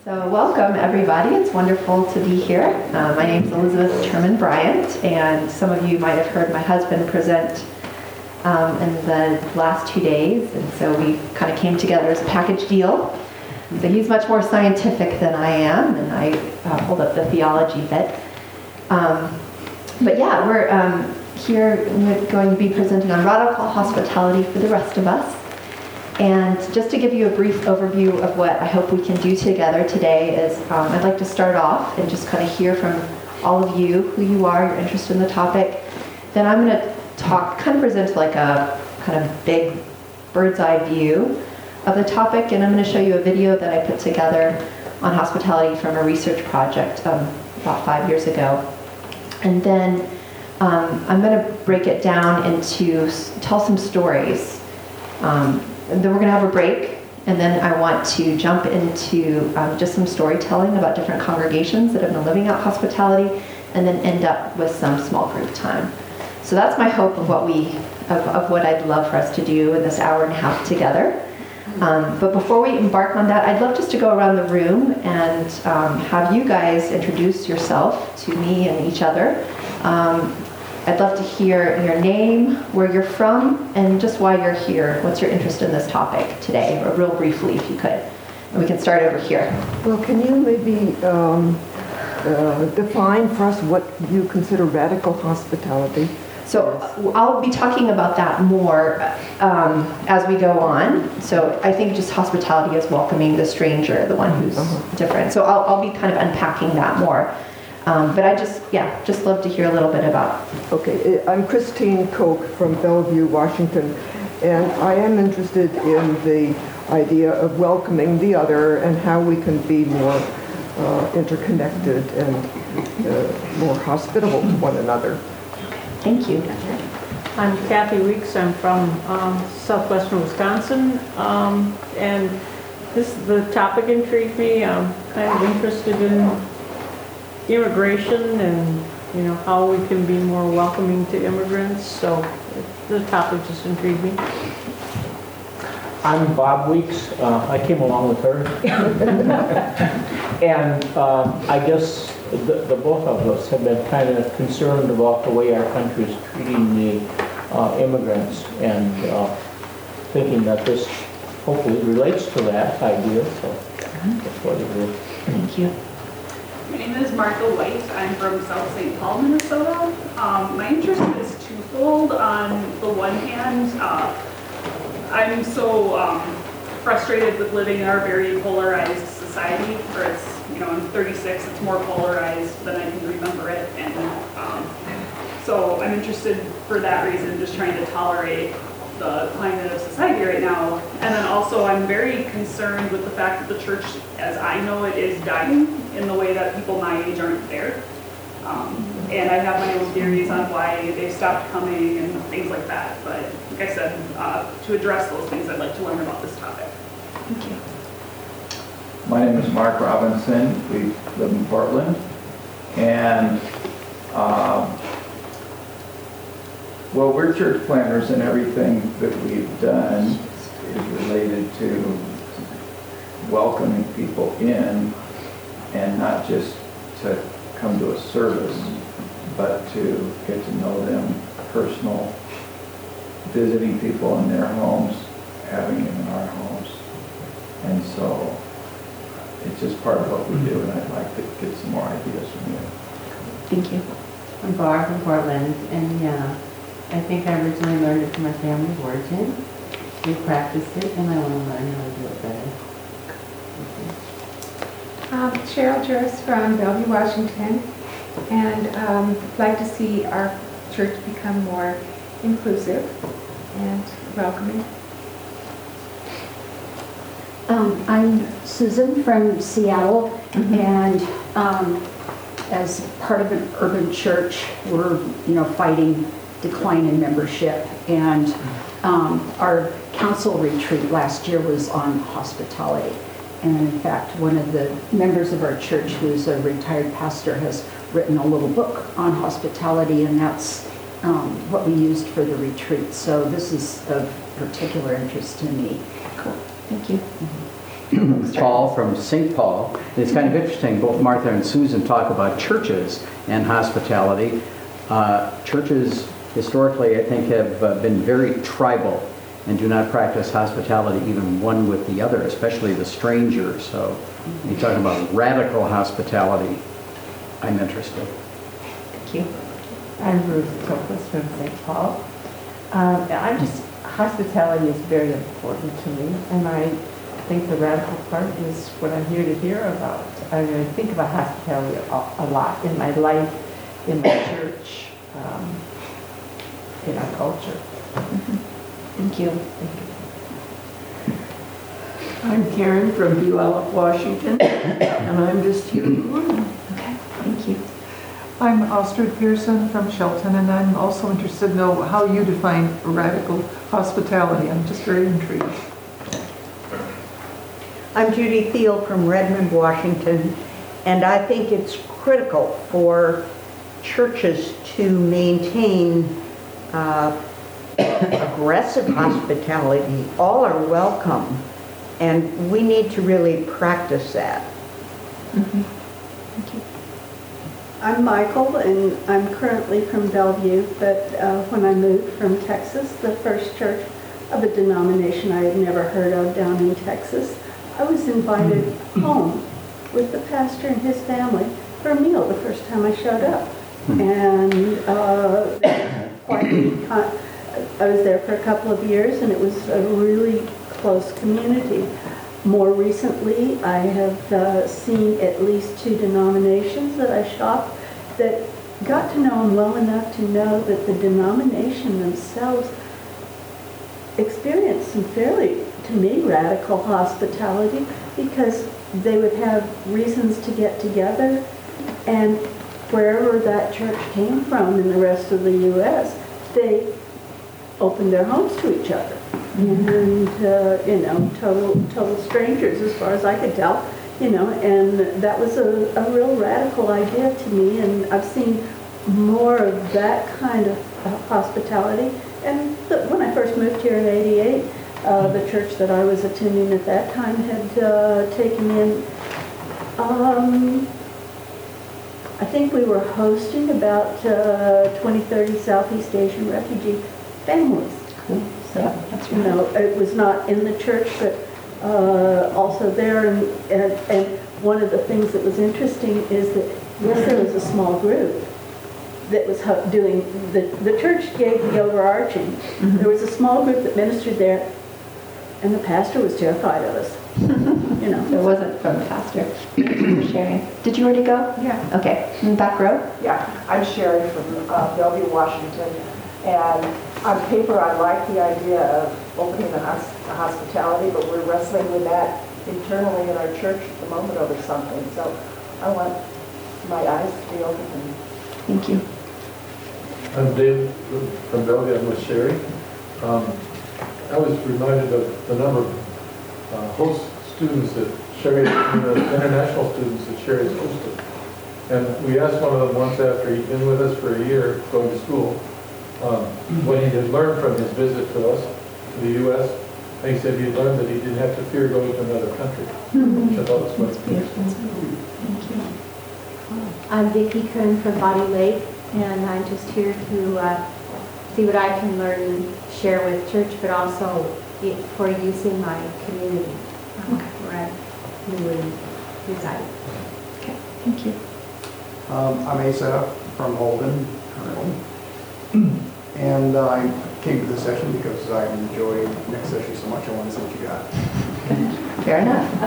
So welcome everybody, it's wonderful to be here. My name is Elizabeth Turman Bryant, and some of you might have heard my husband present in the last 2 days, and so we kind of came together as a package deal. So he's much more scientific than I am, and I hold up the theology bit. But yeah, we're here going to be presenting on radical hospitality for the rest of us. And just to give you a brief overview of what I hope we can do together today is I'd like to start off and just kind of hear from all of you who you are, your interest in the topic. Then I'm going to kind of present like a kind of big bird's eye view of the topic, and I'm going to show you a video that I put together on hospitality from a research project about 5 years ago. And then I'm going to break it down into tell some stories. And then we're going to have a break, and then I want to jump into just some storytelling about different congregations that have been living out hospitality, and then end up with some small group time. So that's my hope of what I'd love for us to do in this hour and a half together. But before we embark on that, I'd love just to go around the room and have you guys introduce yourself to me and each other. I'd love to hear your name, where you're from, and just why you're here. What's your interest in this topic today, or real briefly if you could. And we can start over here. Well, can you maybe define for us what you consider radical hospitality? So I'll be talking about that more as we go on. So I think just hospitality is welcoming the stranger, the one who's different. So I'll be kind of unpacking that more. But I just love to hear a little bit about. Okay, I'm Christine Koch from Bellevue, Washington, and I am interested in the idea of welcoming the other and how we can be more interconnected and more hospitable to one another. Thank you. I'm Kathy Weeks. I'm from southwestern Wisconsin, and the topic intrigued me. I'm kind of interested in immigration and how we can be more welcoming to immigrants. So the topic just intrigued me. I'm Bob Weeks. I came along with her, and I guess the both of us have been kind of concerned about the way our country is treating the immigrants, and thinking that this hopefully relates to that idea. So that's what it is. Thank you. My name is Martha White. I'm from South St. Paul, Minnesota. My interest is twofold. On the one hand, I'm so frustrated with living in our very polarized society, where it's, I'm 36, it's more polarized than I can remember it. And so I'm interested for that reason, just trying to tolerate the climate of society right now. And then also I'm very concerned with the fact that the church, as I know it, is dying in the way that people my age aren't there. And I have my own theories on why they've stopped coming and things like that. But like I said, to address those things, I'd like to learn about this topic. Thank you. My name is Mark Robinson. We live in Portland. And well, we're church planners, and everything that we've done is related to welcoming people in, and not just to come to a service, but to get to know them personal, visiting people in their homes, having them in our homes. And so it's just part of what we do, and I'd like to get some more ideas from you. Thank you. I'm Barb from Portland, and I think I originally learned it from my family of origin. We practiced it, and I want to learn how to do it better. Cheryl Juris from Bellevue, Washington, and I'd like to see our church become more inclusive and welcoming. I'm Susan from Seattle, and as part of an urban church, we're fighting decline in membership, and our council retreat last year was on hospitality. And in fact, one of the members of our church, who's a retired pastor, has written a little book on hospitality, and that's what we used for the retreat. So this is of particular interest to me. Cool. Thank you. Paul from St. Paul. And it's kind of interesting, both Martha and Susan talk about churches and hospitality. Churches historically, I think, have been very tribal and do not practice hospitality even one with the other, especially the stranger. So you're talking about radical hospitality. I'm interested. Thank you. I'm Ruth Toklas from St. Paul. Hospitality is very important to me, and I think the radical part is what I'm here to hear about. I mean, I think about hospitality a lot in my life, in my church, in our culture. Thank you. I'm Karen from Buell, Washington, and I'm just here to learn. Okay, thank you. I'm Astrid Pearson from Shelton, and I'm also interested to know how you define radical hospitality. I'm just very intrigued. I'm Judy Thiel from Redmond, Washington, and I think it's critical for churches to maintain aggressive hospitality. All are welcome, and we need to really practice that. Thank you. I'm Michael, and I'm currently from Bellevue, but when I moved from Texas, the first church of a denomination I had never heard of down in Texas, I was invited home with the pastor and his family for a meal the first time I showed up. And I was there for a couple of years, and it was a really close community. More recently, I have seen at least 2 denominations that I shopped that got to know them well enough to know that the denomination themselves experienced some fairly, to me, radical hospitality, because they would have reasons to get together, and wherever that church came from in the rest of the U.S., they opened their homes to each other. And, total strangers as far as I could tell, and that was a real radical idea to me, and I've seen more of that kind of hospitality. And when I first moved here in '88, the church that I was attending at that time had taken in, I think we were hosting about 20, 30 Southeast Asian refugee families. Cool. So that's It was not in the church, but also there. And one of the things that was interesting is that, yes, there was a small group that was doing, the church gave the overarching. There was a small group that ministered there, and the pastor was terrified of us. It wasn't from the pastor. Thank you for sharing. Did you already go? Yeah. Okay. In the back row? Yeah, I'm Sherry from Bellevue, Washington, and on paper I like the idea of opening the hospitality, but we're wrestling with that internally in our church at the moment over something, so I want my eyes to be open. Thank you. I'm Dave from Bellevue. I'm with Sherry. I was reminded of the number of host students that Sherry, international students that Sherry has hosted. And we asked one of them once after he'd been with us for a year going to school, what he had learned from his visit to us, to the U.S. And he said he learned that he didn't have to fear going to another country, which I thought was quite interesting. Thank you. I'm Vicki Kuhn from Body Lake, and I'm just here to see what I can learn and share with church, but also for use in my community where I newly reside. Okay, thank you. I'm Asa from Holden currently, and I came to this session because I enjoyed next session so much. I want to see what you got. Fair enough.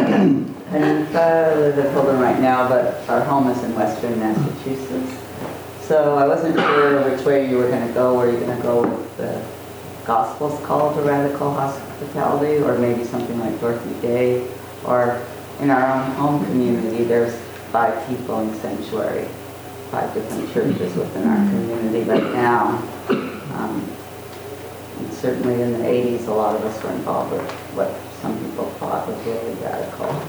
And I live in Holden right now, but our home is in Western Massachusetts. So I wasn't sure which way you were going to go. Were you going to go with the Gospel's call to radical hospitality, or maybe something like Dorothy Day? Or in our own home community, there's 5 people in Sanctuary, 5 different churches within our community right now. And certainly in the 80s, a lot of us were involved with what some people thought was really radical.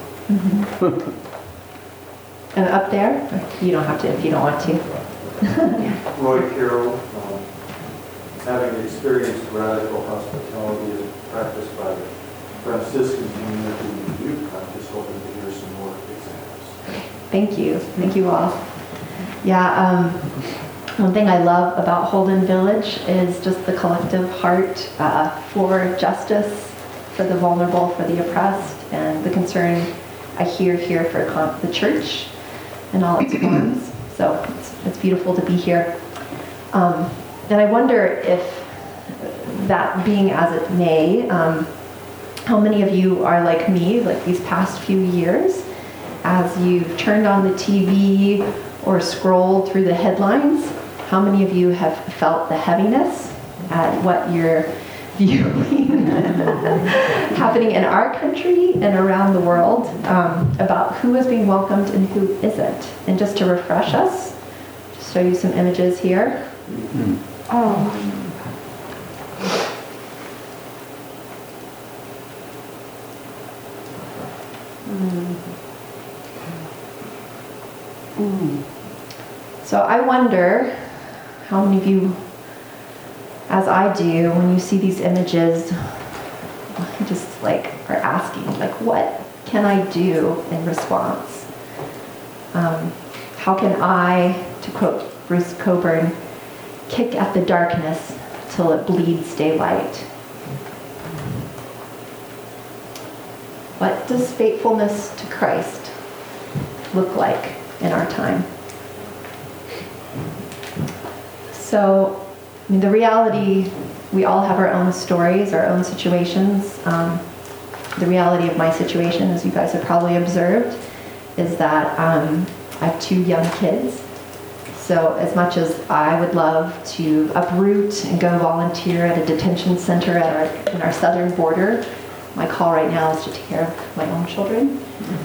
And up there, you don't have to if you don't want to. Roy Carroll, having experienced radical hospitality as practiced by the Franciscan community in Dubuque. I'm just hoping to hear some more examples. Thank you. Thank you all. Yeah, one thing I love about Holden Village is just the collective heart for justice, for the vulnerable, for the oppressed, and the concern I hear here for the church in all its forms. So it's beautiful to be here. And I wonder if that being as it may, how many of you are like me, like these past few years, as you've turned on the TV or scrolled through the headlines, how many of you have felt the heaviness at what you're viewing happening in our country and around the world, about who is being welcomed and who isn't? And just to refresh us, just show you some images here. So I wonder how many of you, as I do, when you see these images, you just like are asking, like, what can I do in response? How can I, to quote Bruce Cockburn, kick at the darkness till it bleeds daylight? What does faithfulness to Christ look like in our time? So, I mean, the reality, we all have our own stories, our own situations. The reality of my situation, as you guys have probably observed, is that I have 2 young kids. So as much as I would love to uproot and go volunteer at a detention center in our southern border, my call right now is to take care of my own children.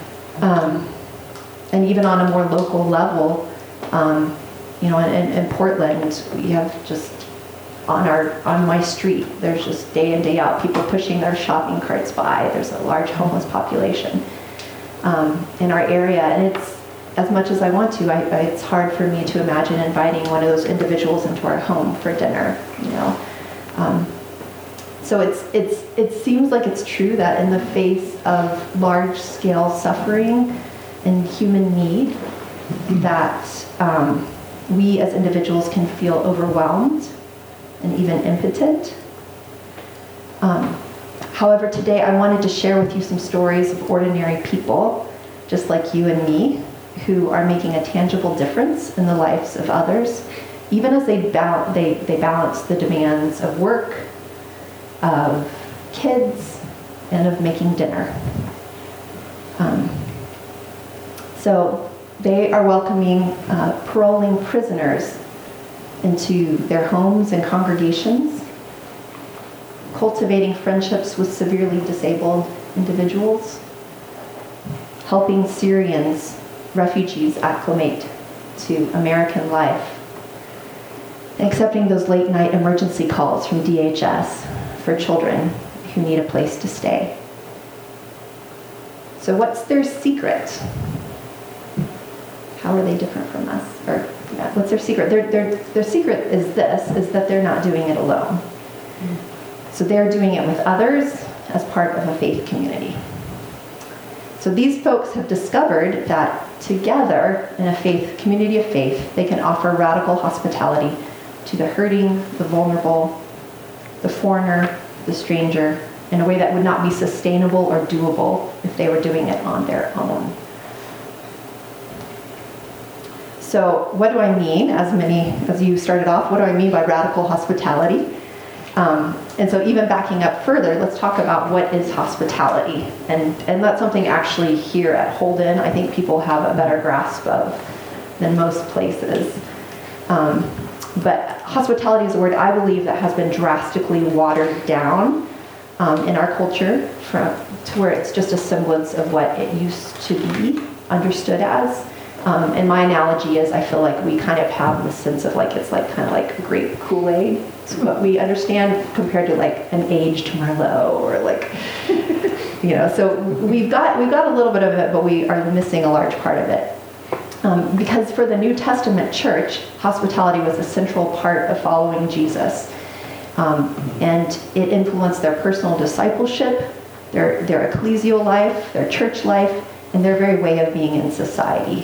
And even on a more local level, in Portland, we have just on my street, there's just day in, day out, people pushing their shopping carts by. There's a large homeless population in our area, and it's, as much as I want to, it's hard for me to imagine inviting one of those individuals into our home for dinner, So it seems like it's true that in the face of large-scale suffering and human need, that we as individuals can feel overwhelmed and even impotent. However, today I wanted to share with you some stories of ordinary people, just like you and me, who are making a tangible difference in the lives of others, even as they balance the demands of work, of kids, and of making dinner. So they are welcoming paroling prisoners into their homes and congregations, cultivating friendships with severely disabled individuals, helping Syrians, refugees, acclimate to American life, and accepting those late night emergency calls from DHS for children who need a place to stay. So what's their secret? How are they different from us? Or what's their secret? Their secret is that they're not doing it alone. So they're doing it with others as part of a faith community. So these folks have discovered that together in a community of faith, they can offer radical hospitality to the hurting, the vulnerable, the foreigner, the stranger, in a way that would not be sustainable or doable if they were doing it on their own. So what do I mean, as you started off, what do I mean by radical hospitality? And so even backing up further, let's talk about what is hospitality. And that's something actually here at Holden, I think people have a better grasp of than most places. But hospitality is a word, I believe, that has been drastically watered down in our culture to where it's just a semblance of what it used to be understood as. And my analogy is I feel like we kind of have this sense of like, it's like kind of like grape Kool-Aid. It's what we understand compared to like an aged Merlot or like, so we've got a little bit of it, but we are missing a large part of it. Because for the New Testament church, hospitality was a central part of following Jesus. And it influenced their personal discipleship, their ecclesial life, their church life, and their very way of being in society.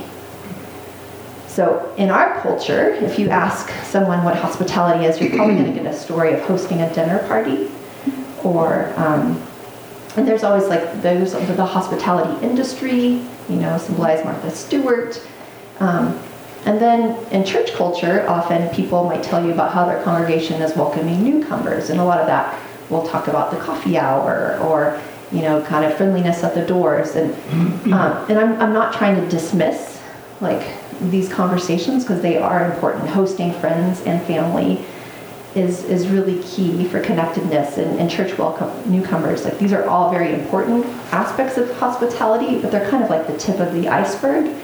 So in our culture, if you ask someone what hospitality is, you're probably going to get a story of hosting a dinner party, or and there's always like there's the hospitality industry, symbolized Martha Stewart. And then in church culture, often people might tell you about how their congregation is welcoming newcomers, and a lot of that we'll talk about the coffee hour, or kind of friendliness at the doors. And I'm not trying to dismiss like these conversations, because they are important. Hosting friends and family is really key for connectedness, and church welcome newcomers. Like, these are all very important aspects of hospitality, but they're kind of like the tip of the iceberg.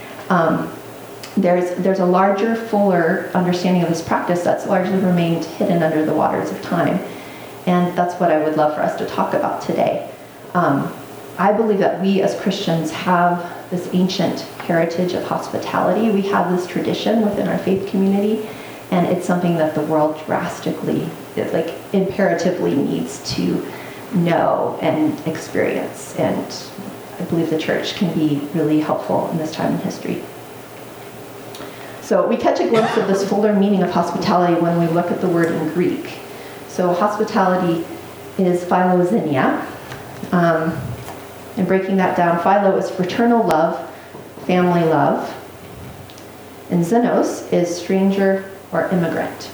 There's a larger, fuller understanding of this practice that's largely remained hidden under the waters of time. And that's what I would love for us to talk about today. I believe that we as Christians have this ancient heritage of hospitality. We have this tradition within our faith community, and it's something that the world drastically, imperatively needs to know and experience. And I believe the church can be really helpful in this time in history. So we catch a glimpse of this fuller meaning of hospitality when we look at the word in Greek. So hospitality is philoxenia. And breaking that down, philo is fraternal love, family love. And xenos is stranger or immigrant.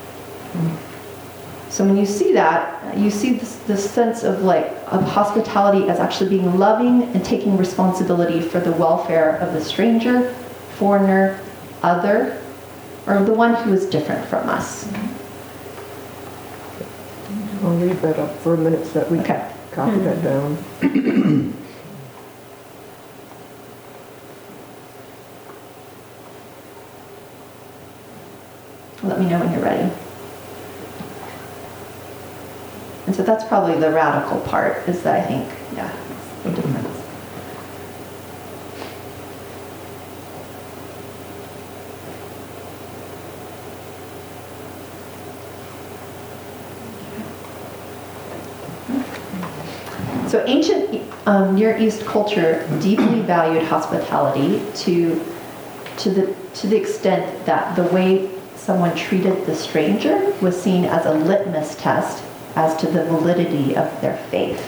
So when you see that, you see this sense of hospitality as actually being loving and taking responsibility for the welfare of the stranger, foreigner, other, or the one who is different from us. I'll leave that up for a minute so that we can copy that down. Let me know when you're ready. And so that's probably the radical part, is that I think, it's the difference. So ancient Near East culture deeply valued hospitality to the extent that the way someone treated the stranger was seen as a litmus test as to the validity of their faith.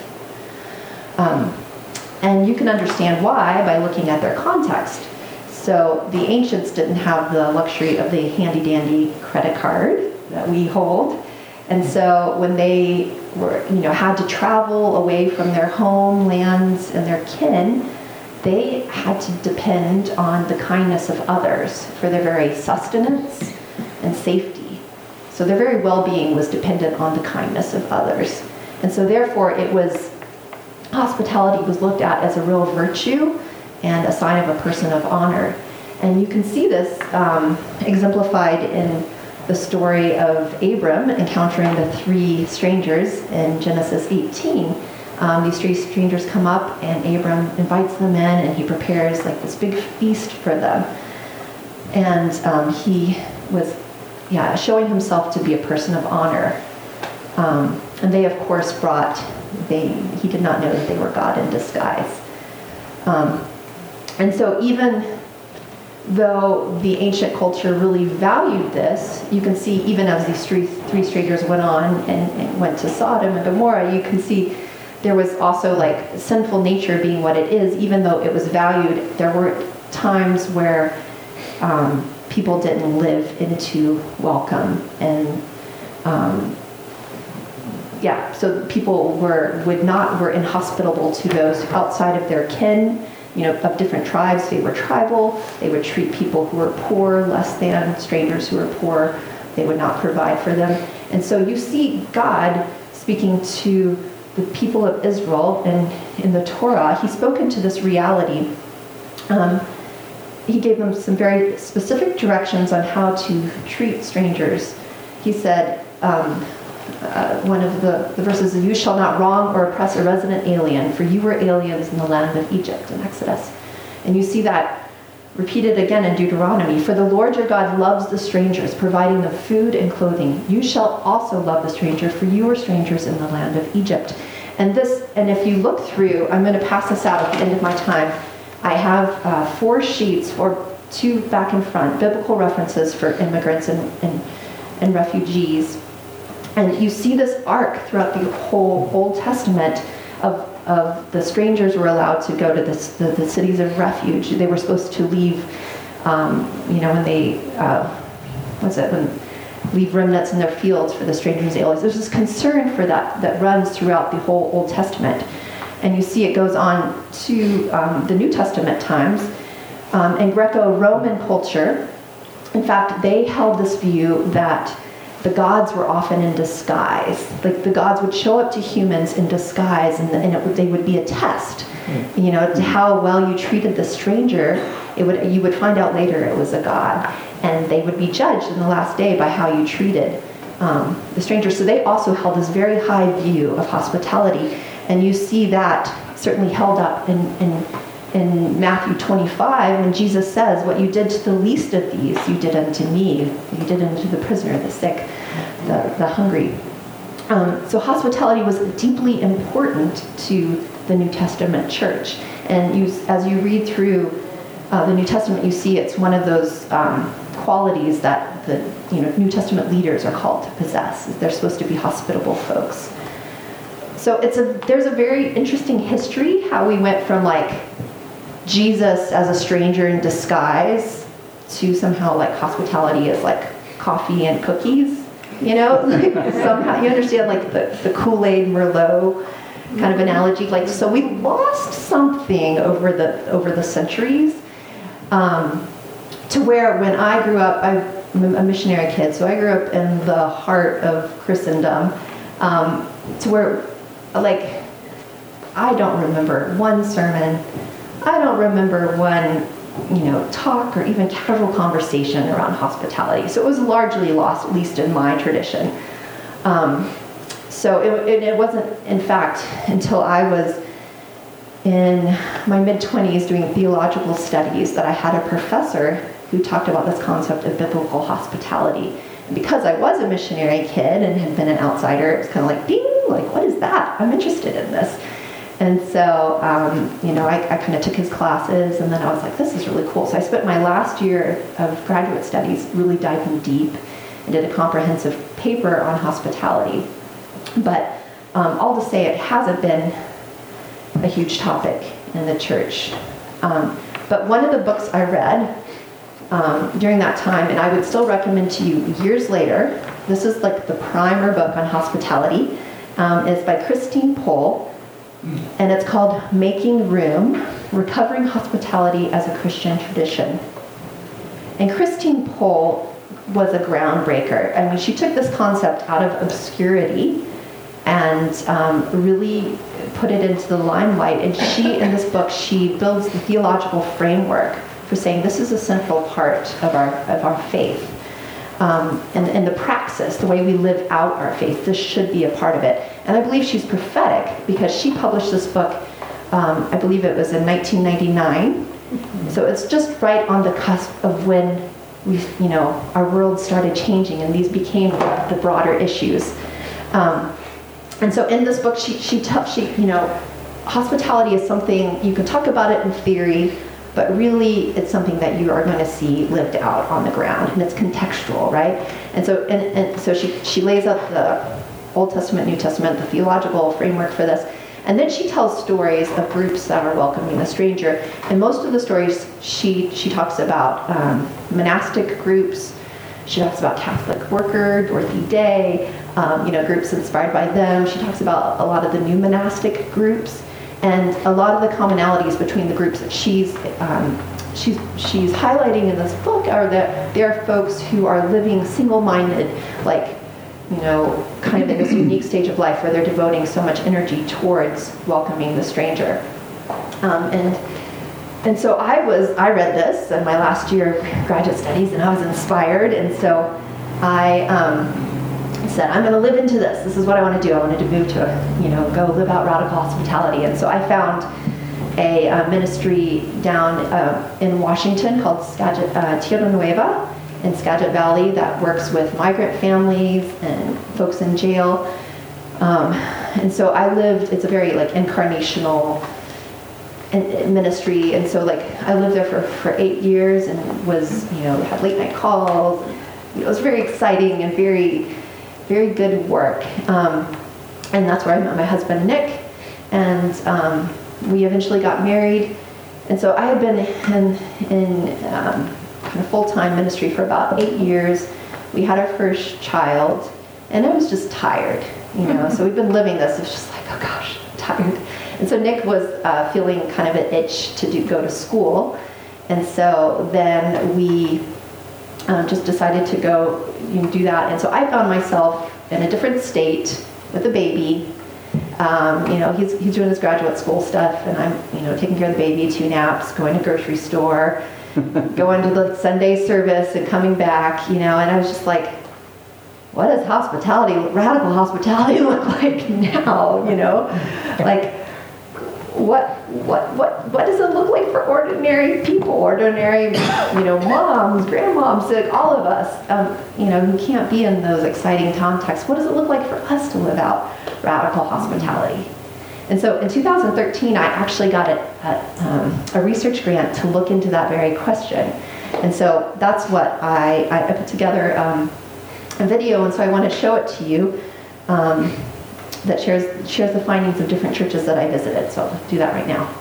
And you can understand why by looking at their context. So the ancients didn't have the luxury of the handy-dandy credit card that we hold. And so when they were, had to travel away from their homelands and their kin, they had to depend on the kindness of others for their very sustenance and safety. So their very well-being was dependent on the kindness of others. And so therefore hospitality was looked at as a real virtue and a sign of a person of honor. And you can see this exemplified in the story of Abram encountering the three strangers in Genesis 18. These three strangers come up, and Abram invites them in, and he prepares this big feast for them. And he was showing himself to be a person of honor. And they, of course, he did not know that they were God in disguise. And so even though the ancient culture really valued this, you can see even as these three strangers went on and went to Sodom and Gomorrah, you can see there was also sinful nature being what it is. Even though it was valued, there were times where people didn't live into welcome, and so people were inhospitable to those outside of their kin, of different tribes. They were tribal. They would treat people who were poor less than strangers who were poor. They would not provide for them. And so you see God speaking to the people of Israel, and in the Torah, he spoke into this reality. He gave them some very specific directions on how to treat strangers. He said, one of the verses is, "You shall not wrong or oppress a resident alien, for you were aliens in the land of Egypt," in Exodus. And you see that repeated again in Deuteronomy. "For the Lord your God loves the strangers, providing them food and clothing. You shall also love the stranger, for you were strangers in the land of Egypt." And if you look through, I'm going to pass this out at the end of my time. I have 4 sheets, or 2 back and front, biblical references for immigrants and refugees. And you see this arc throughout the whole Old Testament of the strangers were allowed to go to the cities of refuge. They were supposed to leave, when they, leave remnants in their fields for the strangers and aliens. There's this concern for that runs throughout the whole Old Testament. And you see it goes on to the New Testament times. In Greco-Roman culture, in fact, they held this view that the gods were often in disguise. Like the gods would show up to humans in disguise, and they would be a test. To how well you treated the stranger. You would find out later it was a god, and they would be judged in the last day by how you treated the stranger. So they also held this very high view of hospitality, and you see that certainly held up in Matthew 25, when Jesus says, "What you did to the least of these, you did unto me. You did unto the prisoner, the sick, the hungry." So hospitality was deeply important to the New Testament church. And as you read through the New Testament, you see it's one of those qualities that the New Testament leaders are called to possess. They're supposed to be hospitable folks. So there's a very interesting history how we went from Jesus as a stranger in disguise to somehow hospitality is coffee and cookies, somehow you understand the Kool-Aid Merlot kind of analogy. So we lost something over the centuries, to where when I grew up, I'm a missionary kid, so I grew up in the heart of Christendom, to where I don't remember one sermon. I don't remember one, talk or even casual conversation around hospitality. So it was largely lost, at least in my tradition. So it wasn't, in fact, until I was in my mid-20s doing theological studies that I had a professor who talked about this concept of biblical hospitality. And because I was a missionary kid and had been an outsider, it was kind of ding, what is that? I'm interested in this. And so, I kind of took his classes, and then I was like, this is really cool. So I spent my last year of graduate studies really diving deep and did a comprehensive paper on hospitality. But all to say, it hasn't been a huge topic in the church. But one of the books I read during that time, and I would still recommend to you years later, this is the primer book on hospitality, is by Christine Pohl. And it's called Making Room, Recovering Hospitality as a Christian Tradition. And Christine Pohl was a groundbreaker. I mean, she took this concept out of obscurity and really put it into the limelight. And in this book, she builds the theological framework for saying this is a central part of our faith. And the praxis, the way we live out our faith, this should be a part of it. And I believe she's prophetic because she published this book, I believe it was in 1999. So it's just right on the cusp of when our world started changing and these became the broader issues. And so in this book, she hospitality is something, you can talk about it in theory, but really it's something that you are going to see lived out on the ground, and it's contextual, right? And so she lays out the Old Testament, New Testament, the theological framework for this, and then she tells stories of groups that are welcoming the stranger. And most of the stories she talks about monastic groups. She talks about Catholic Worker, Dorothy Day, groups inspired by them. She talks about a lot of the new monastic groups. And a lot of the commonalities between the groups that she's highlighting in this book are that there are folks who are living single-minded, kind of in this unique stage of life where they're devoting so much energy towards welcoming the stranger. And so I read this in my last year of graduate studies, and I was inspired, and so I said, I'm going to live into this. This is what I want to do. I wanted to move to, go live out radical hospitality. And so I found a ministry down in Washington called Tierra Nueva in Skagit Valley that works with migrant families and folks in jail. And so I lived, it's a very like incarnational ministry, and so like I lived there for 8 years and was, had late night calls. It was very exciting and very, very good work. And that's where I met my husband, Nick, and we eventually got married. And so I had been in kind of full-time ministry for about 8 years. We had our first child, and I was just tired, So we've been living this. It's just like, oh gosh, I'm tired. And so Nick was feeling kind of an itch to go to school. And so then we just decided to go do that. And so I found myself in a different state with a baby. He's doing his graduate school stuff, and I'm, taking care of the baby, 2 naps, going to grocery store, going to the Sunday service and coming back, and I was just like, what does radical hospitality look like now, Like, what does it look like for ordinary people, ordinary, moms, grandmoms, like all of us, who can't be in those exciting contexts? What does it look like for us to live out radical hospitality? And so in 2013, I actually got a research grant to look into that very question. And so that's what I put together a video, and so I want to show it to you. That shares the findings of different churches that I visited. So I'll do that right now.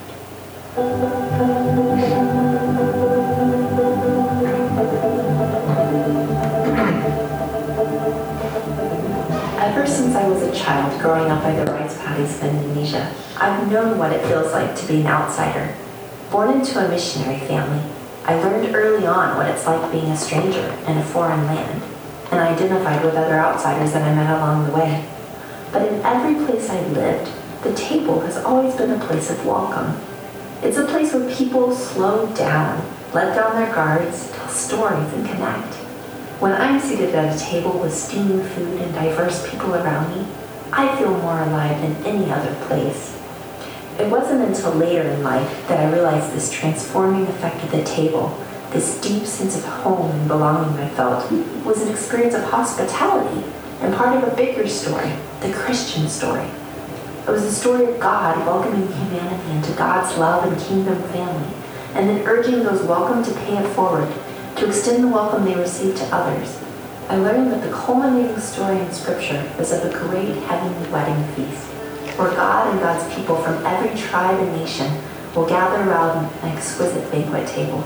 Ever since I was a child growing up by the rice paddies of Indonesia, I've known what it feels like to be an outsider. Born into a missionary family, I learned early on what it's like being a stranger in a foreign land, and I identified with other outsiders that I met along the way. But in every place I've lived, the table has always been a place of welcome. It's a place where people slow down, let down their guards, tell stories, and connect. When I'm seated at a table with steaming food and diverse people around me, I feel more alive than any other place. It wasn't until later in life that I realized this transforming effect of the table, this deep sense of home and belonging I felt, was an experience of hospitality and part of a bigger story, the Christian story. It was the story of God welcoming humanity into God's love and kingdom family, and then urging those welcome to pay it forward, to extend the welcome they received to others. I learned that the culminating story in Scripture is of a great heavenly wedding feast, where God and God's people from every tribe and nation will gather around an exquisite banquet table.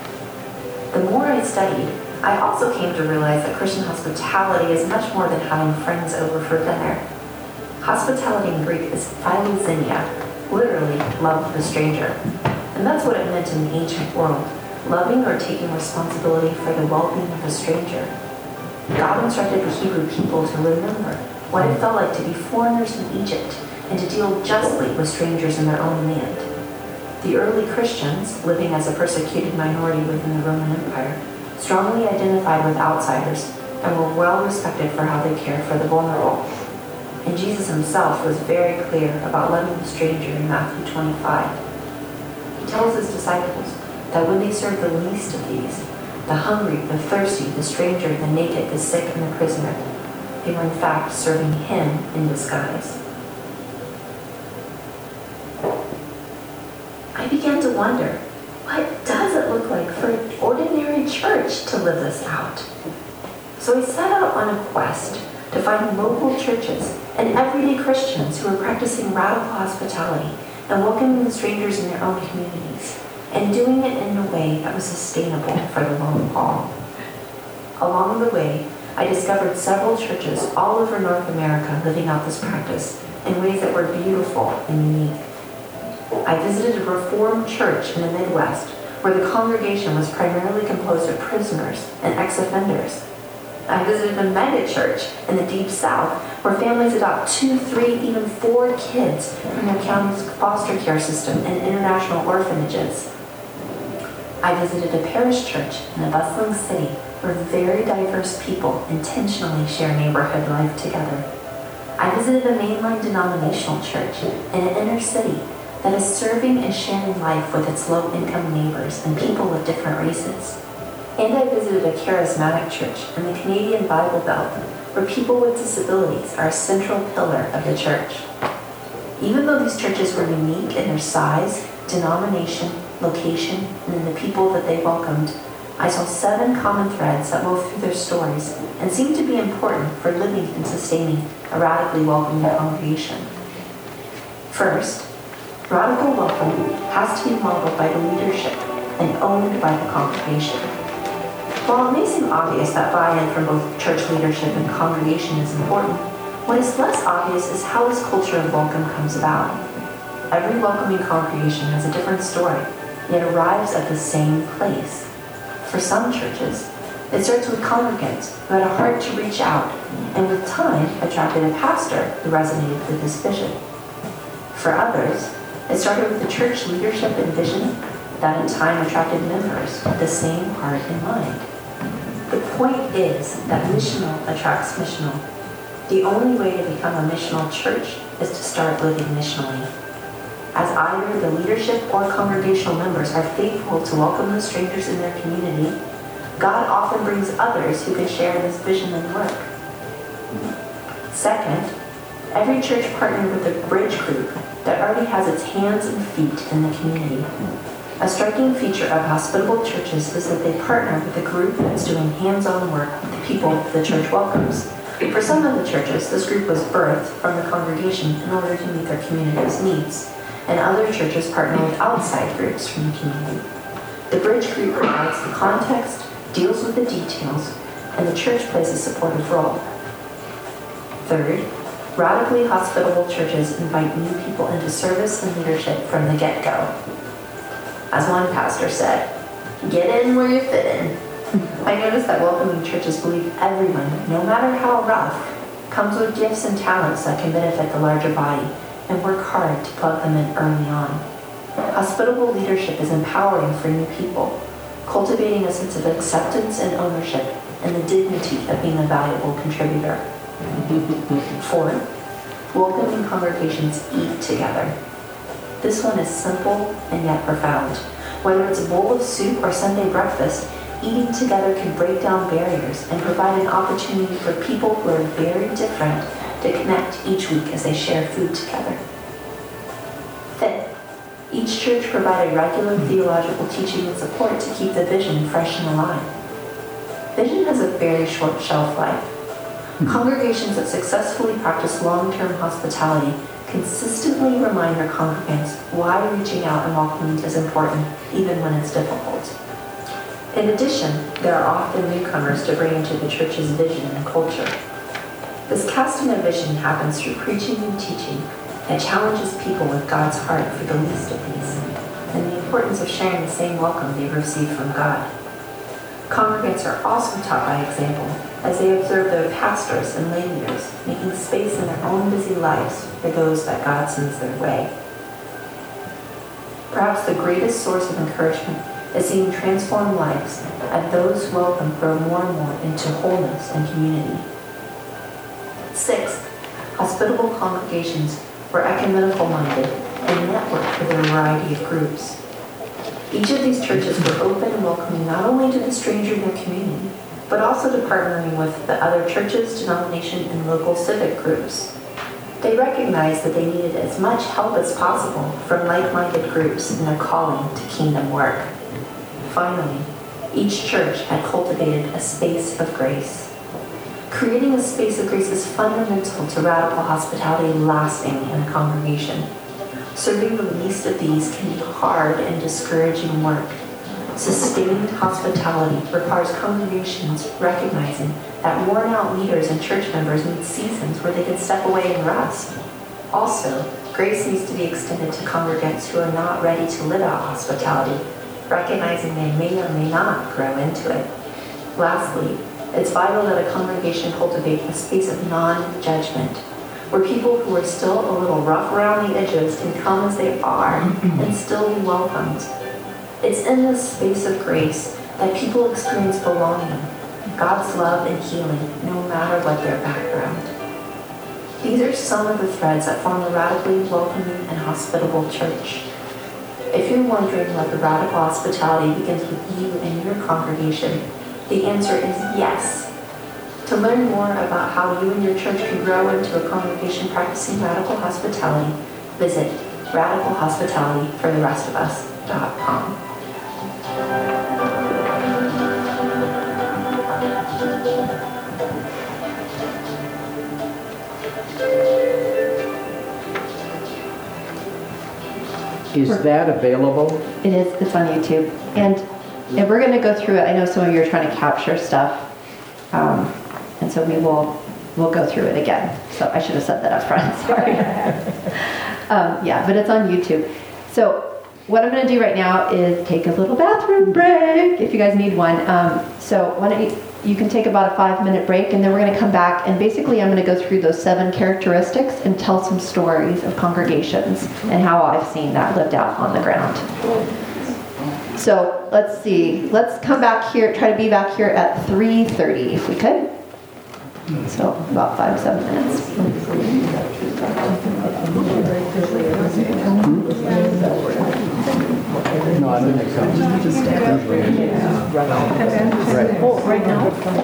The more I studied, I also came to realize that Christian hospitality is much more than having friends over for dinner. Hospitality in Greek is philoxenia, literally love of the stranger. And that's what it meant in the ancient world, loving or taking responsibility for the well-being of a stranger. God instructed the Hebrew people to remember what it felt like to be foreigners in Egypt and to deal justly with strangers in their own land. The early Christians, living as a persecuted minority within the Roman Empire, strongly identified with outsiders and were well respected for how they cared for the vulnerable. And Jesus himself was very clear about loving the stranger in Matthew 25. He tells his disciples that when they served the least of these, the hungry, the thirsty, the stranger, the naked, the sick, and the prisoner, they were in fact serving him in disguise. I began to wonder, what does it look like for an ordinary church to live this out? So I set out on a quest to find local churches and everyday Christians who were practicing radical hospitality and welcoming the strangers in their own communities, and doing it in a way that was sustainable for the long haul. Along the way, I discovered several churches all over North America living out this practice in ways that were beautiful and unique. I visited a Reformed church in the Midwest where the congregation was primarily composed of prisoners and ex-offenders. I visited a mega church in the Deep South where families adopt 2, 3, even 4 kids from their county's foster care system and international orphanages. I visited a parish church in a bustling city where very diverse people intentionally share neighborhood life together. I visited a mainline denominational church in an inner city that is serving and sharing life with its low-income neighbors and people of different races. And I visited a charismatic church in the Canadian Bible Belt where people with disabilities are a central pillar of the church. Even though these churches were unique in their size, denomination, location, and in the people that they welcomed, I saw 7 common threads that wove through their stories and seemed to be important for living and sustaining a radically welcoming congregation. First, radical welcome has to be modeled by the leadership and owned by the congregation. While it may seem obvious that buy-in from both church leadership and congregation is important, what is less obvious is how this culture of welcome comes about. Every welcoming congregation has a different story, yet arrives at the same place. For some churches, it starts with congregants who had a heart to reach out, and with time attracted a pastor who resonated with this vision. For others, it started with the church leadership and vision that in time attracted members with the same heart and mind. The point is that missional attracts missional. The only way to become a missional church is to start living missionally. As either the leadership or congregational members are faithful to welcome the strangers in their community, God often brings others who can share this vision and work. Second, every church partnered with a bridge group that already has its hands and feet in the community. A striking feature of hospitable churches is that they partner with a group that's doing hands-on work with the people the church welcomes. For some of the churches, this group was birthed from the congregation in order to meet their community's needs, and other churches partner with outside groups from the community. The bridge group provides the context, deals with the details, and the church plays a supportive role. Third, radically hospitable churches invite new people into service and leadership from the get-go. As one pastor said, "Get in where you fit in." I noticed that welcoming churches believe everyone, no matter how rough, comes with gifts and talents that can benefit the larger body, and work hard to plug them in early on. Hospitable leadership is empowering for new people, cultivating a sense of acceptance and ownership, and the dignity of being a valuable contributor. Fourth, welcoming congregations eat together. This one is simple and yet profound. Whether it's a bowl of soup or Sunday breakfast, eating together can break down barriers and provide an opportunity for people who are very different to connect each week as they share food together. Fifth, each church provided regular theological teaching and support to keep the vision fresh and alive. Vision has a very short shelf life. Congregations that successfully practice long-term hospitality consistently remind their congregants why reaching out and welcoming is important, even when it's difficult. In addition, there are often newcomers to bring into the church's vision and culture. This casting of vision happens through preaching and teaching that challenges people with God's heart for the least of these, and the importance of sharing the same welcome they've received from God. Congregants are also taught by example as they observe their pastors and lay leaders making space in their own busy lives for those that God sends their way. Perhaps the greatest source of encouragement is seeing transformed lives as those who welcome grow more and more into wholeness and community. Sixth, hospitable congregations were ecumenical-minded and networked with a variety of groups. Each of these churches were open and welcoming not only to the stranger in their community, but also to partnering with the other churches, denomination, and local civic groups. They recognized that they needed as much help as possible from like-minded groups in their calling to kingdom work. Finally, each church had cultivated a space of grace. Creating a space of grace is fundamental to radical hospitality lasting in a congregation. Serving the least of these can be hard and discouraging work. Sustained hospitality requires congregations recognizing that worn-out leaders and church members need seasons where they can step away and rest. Also, grace needs to be extended to congregants who are not ready to live out hospitality, recognizing they may or may not grow into it. Lastly, it's vital that a congregation cultivate a space of non-judgment, where people who are still a little rough around the edges can come as they are and still be welcomed. It's in this space of grace that people experience belonging, God's love and healing, no matter what their background. These are some of the threads that form a radically welcoming and hospitable church. If you're wondering whether radical hospitality begins with you and your congregation, the answer is yes. To learn more about how you and your church can grow into a congregation practicing radical hospitality, visit radicalhospitalityfortherestofus.com. Is that available? It is, it's on YouTube. And we're going to go through it. I know some of you are trying to capture stuff. And so we'll go through it again. So I should have said that up front, sorry. Yeah, but it's on YouTube. So what I'm going to do right now is take a little bathroom break, if you guys need one. So why don't you can take about a 5-minute break, and then we're going to come back, and basically I'm going to go through those 7 characteristics and tell some stories of congregations and how I've seen that lived out on the ground. So let's see, let's come back here, try to be back here at 3:30 if we could. So about 5-7 minutes. No, I don't think so. Right. Oh, right now?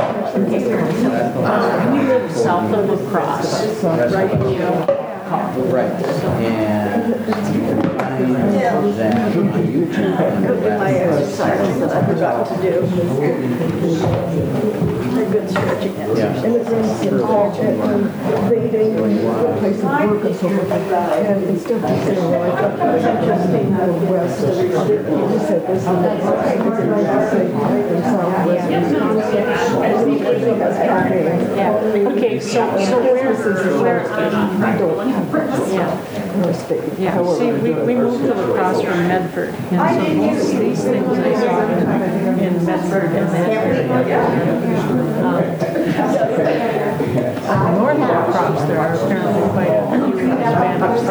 We live south of La Crosse, right in the Right. And you can find that on YouTube. My exercises that I forgot to do. They're good stretching exercises. Yeah. places of work and so forth. And instead of saying, well, I got to interesting out of west, you said this and that. Okay, so where yeah, see, we moved to La Crosse from Medford, and so most of these things I saw in Medford and that area. North of La Crosse, there are apparently quite a few Hispanics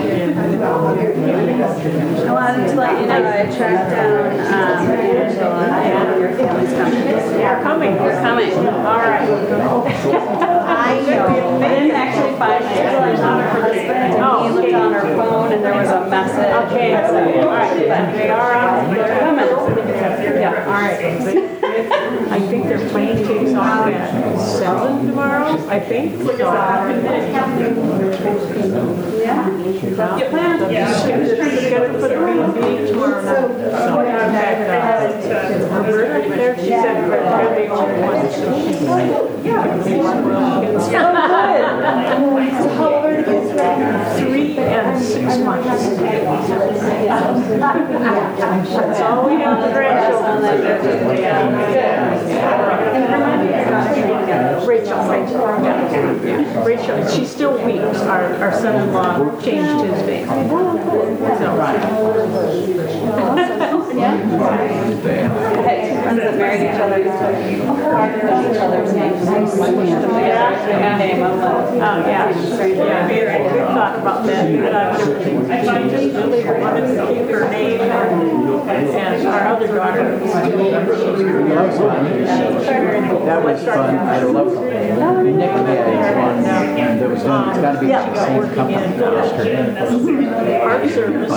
I wanted to let you know I tracked down Angela and your family's coming. We're coming. We're coming. All right. I know. I didn't actually find Angela on her husband. He looked on her phone and there was a message. Okay. All right. But they are on. They're coming. Yeah. All right. I think their plane takes off at 7 tomorrow. I think. Yeah. Scheduled for the B&B tomorrow night. So in fact, Roberta there, she said they're the only ones. So she's like, yeah. So how old are the kids right now? 3 and 6 months. That's all we have the grandchildren. Rachel, she's still Weeks. Our son-in-law changed his name. So. Friends that married each other used to partner with each other's names. We thought about that. We thought everything. I wanted to keep her name, and our other daughter. That was fun. I love Nick had one that was done. It's got to be the same company yesterday. Art service.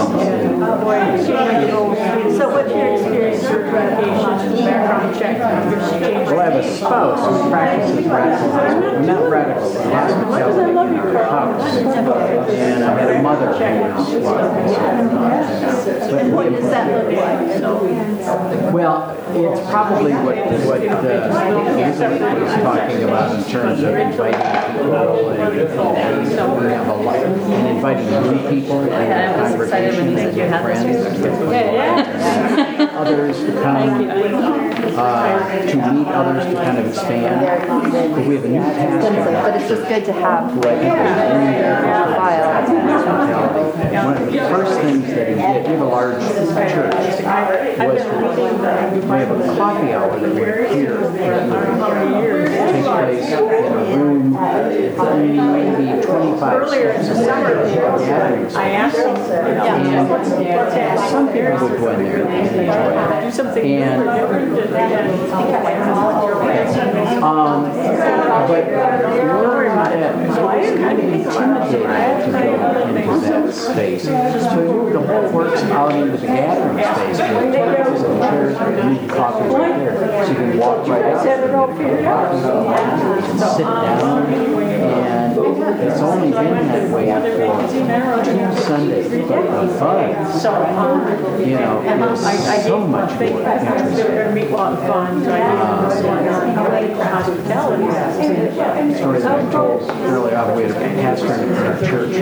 So what's your experience with Certification, background check. Well, I have a spouse who practices radical hospitality. Not radical, but hospitality in our house. And I had a mother who was. And what does that look like? Well, it's probably what Elizabeth was talking about in terms of inviting people and we have a lot, and inviting new people in the congregation as your friends. Others to come, to meet others to kind of expand. We have a new pastor. But it's just good to have One of the first things that he did, we have a large church, was we have a coffee hour that we're here. Takes place in a room, maybe 25 Earlier in the summer, gatherings. I asked them, And some people would go in there and enjoy it. do something And But we're kind of intimidated to go into that space. So the whole works out into the gathering space with tables and chairs and coffee right there. So you can walk right out, sit down, and it's only been that way for 2 Sundays. But, you know, there's so much more interesting. Stories I told earlier on, we had a pastor in our church.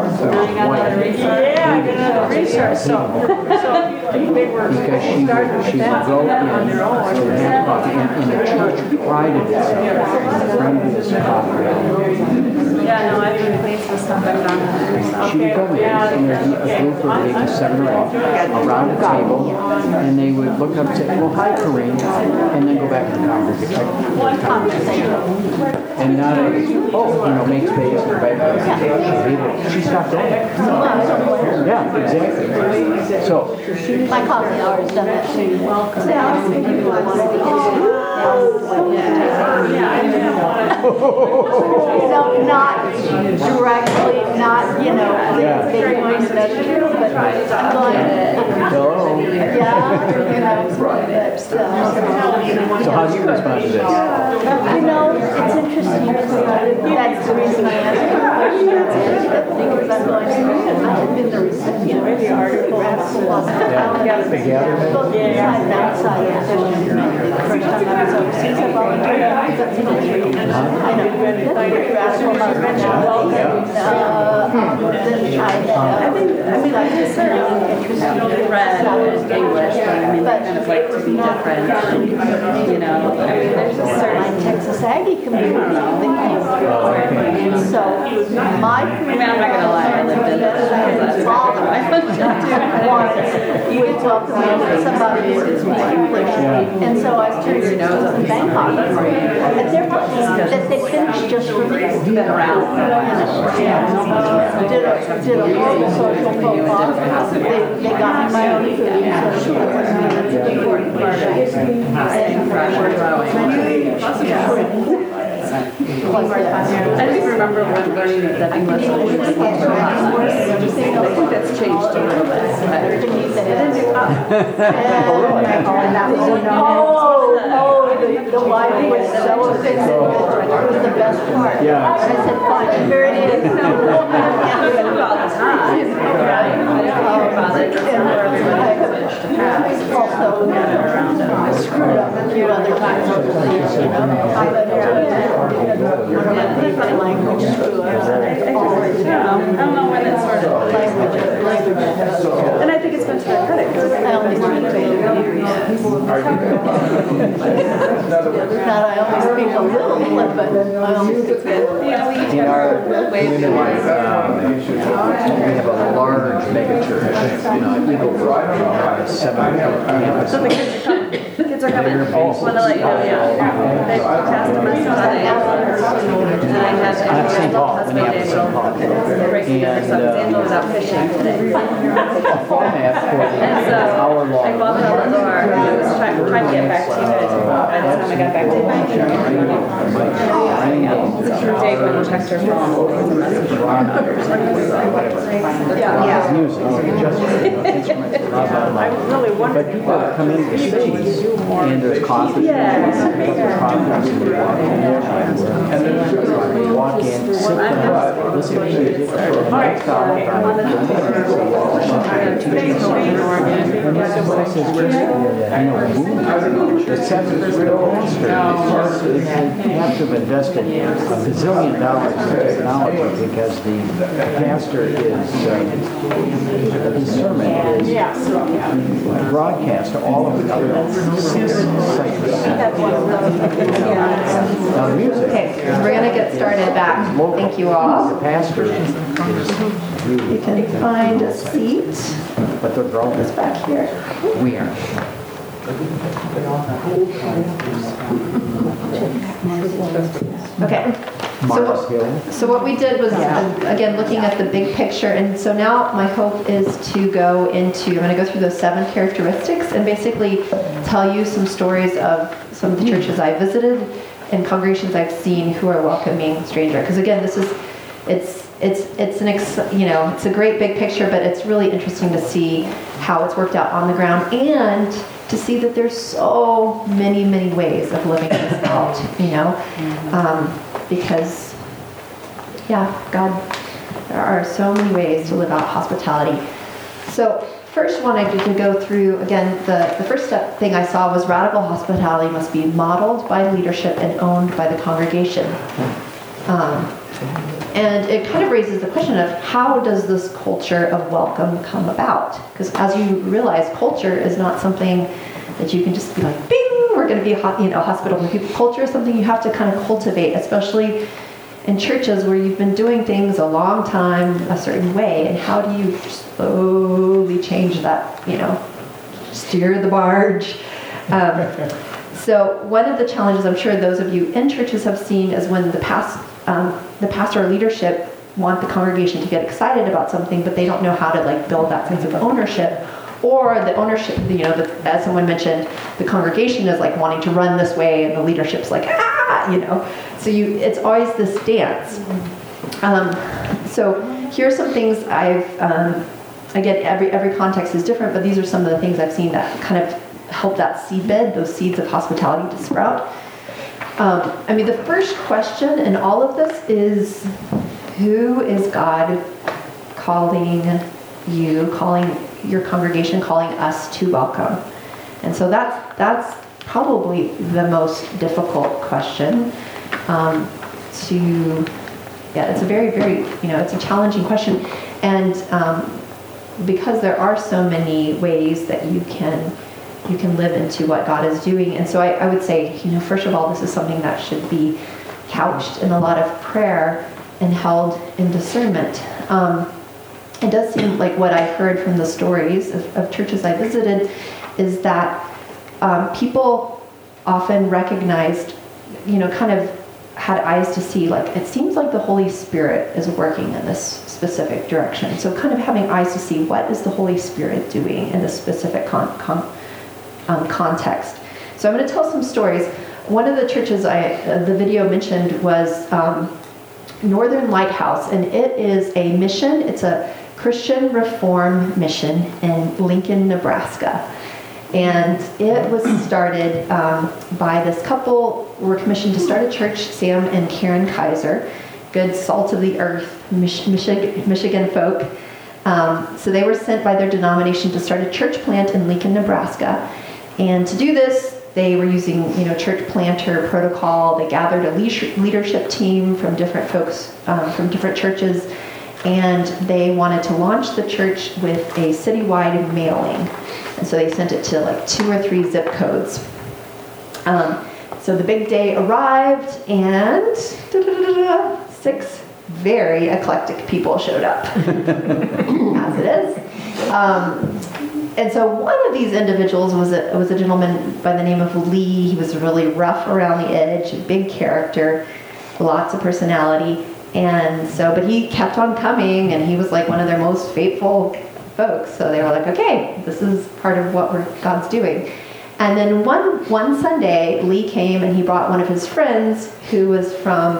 Research, Because she would go in and have coffee, and the church prided itself in bringing this coffee. Yeah, no, I've been pleased with stuff I've done. She would go in, and there'd be a group of maybe 7 or 8 around the table, and they would look up and say, well, hi, Corinne, and then go back to the conversation. And not a, make space or back. She stopped there. Yeah, exactly. So, My coffee hour is done at 2. Because they always think people want to be not directly, not, they want to measure, but I'm going, but still. So how do you respond to this? It's interesting. That's the reason I asked the question. Because I'm going, I have been the recipient of the article. Both inside and outside. The first time I was overseas, I volunteered. I know. That's pretty radical. I mean, like this is really interesting. Red and English, but I mean, they kind of like to be different. There's a certain Texas Aggie community that came through. So my I'm not gonna lie, I lived in it. father would welcome me somebody who speaks English. And so I turned to in Bangkok at their place that they finished just for me. Been around. Did a whole social profile. They got me my own food. So that's an important part of it. I just remember when learning that English was I think that's changed a little bit. The library was so expensive. It was the best part. Yeah. I said, fine, here it is. All the time. Also, I screwed up a few other times over the years, but language screw up. I don't know when it started. And I think it's been to their credit. I only speak 2 years. Not I only speak a little bit, but I only speak a little bit. In our community, we have a large megachurch, Eagle Brook, 7 campuses. So the kids are coming. Want to let you know, they passed the message on and I had At St. Paul, Minneapolis, St. Paul. Angel was out fishing today. Format for the And so I hour-long. called her on the door and I was trying to get back to you guys. By the time I got back to you, Dave went and checked her phone. There was a message about her. Yeah. Music, just instruments. I really wonder. But people come into the space and there's coffee. Yeah. You walk in, sit down, listen to music. The seventh real pastor, you have to have invested $1 bazillion in technology because the pastor is, his sermon is broadcast to all of the Now, music. Okay, we're going to get started back. Thank you all. The pastor is really. You can find a seat. But they're growing. It's back here. We are. Okay. Mars Hill. So what we did was, again, looking at the big picture, and so now my hope is to go into, I'm going to go through those 7 characteristics and basically tell you some stories of some of the churches I visited and congregations I've seen who are welcoming stranger. Because again, this is, it's a great big picture, but it's really interesting to see how it's worked out on the ground and to see that there's so many, many ways of living this out, because, God, there are so many ways to live out hospitality. So first one I did to go through, again, the first thing I saw was radical hospitality must be modeled by leadership and owned by the congregation. And it kind of raises the question of how does this culture of welcome come about? Because as you realize, culture is not something that you can just be like, bing, we're going to be a hospital for people. Culture is something you have to kind of cultivate, especially in churches where you've been doing things a long time a certain way. And how do you slowly change that, steer the barge? So one of the challenges I'm sure those of you in churches have seen is when the pastor or leadership want the congregation to get excited about something, but they don't know how to build that sense of ownership. Or the ownership, as someone mentioned, the congregation is wanting to run this way, and the leadership's So it's always this dance. So here are some things again, every context is different, but these are some of the things I've seen that kind of help that seedbed, those seeds of hospitality to sprout. The first question in all of this is, who is God calling you, calling your congregation, calling us to welcome? And so that's probably the most difficult question. It's a very, very, it's a challenging question. And because there are so many ways that you can live into what God is doing. And so I would say, first of all, this is something that should be couched in a lot of prayer and held in discernment. It does seem like what I heard from the stories of churches I visited is that people often recognized, kind of had eyes to see, it seems like the Holy Spirit is working in this specific direction. So kind of having eyes to see what is the Holy Spirit doing in this specific context. So I'm going to tell some stories. One of the churches the video mentioned was Northern Lighthouse, and it is a mission. It's a Christian Reform mission in Lincoln, Nebraska. And it was started by this couple who were commissioned to start a church, Sam and Karen Kaiser, good salt of the earth Michigan folk. So they were sent by their denomination to start a church plant in Lincoln, Nebraska. And to do this, they were using, church planter protocol. They gathered a leadership team from different folks from different churches, and they wanted to launch the church with a citywide mailing. And so they sent it to 2 or 3 zip codes. So the big day arrived, and 6 very eclectic people showed up, as it is. And so one of these individuals was a gentleman by the name of Lee. He was really rough around the edge, a big character, lots of personality. And so, but he kept on coming, and he was one of their most faithful folks. So they were like, okay, this is part of what God's doing. And then one Sunday, Lee came and he brought one of his friends who was from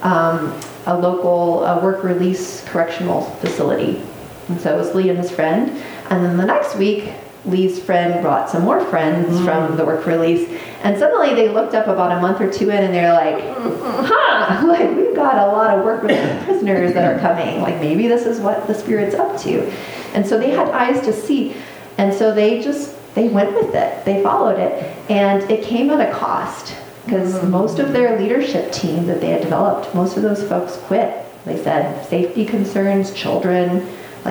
a local work release correctional facility. And so it was Lee and his friend. And then the next week, Lee's friend brought some more friends from the work release. And suddenly they looked up about a month or 2 in, and they're like, we've got a lot of work release prisoners that are coming. Maybe this is what the Spirit's up to. And so they had eyes to see. And so they went with it. They followed it. And it came at a cost, because most of their leadership team that they had developed, most of those folks quit. They said safety concerns, children,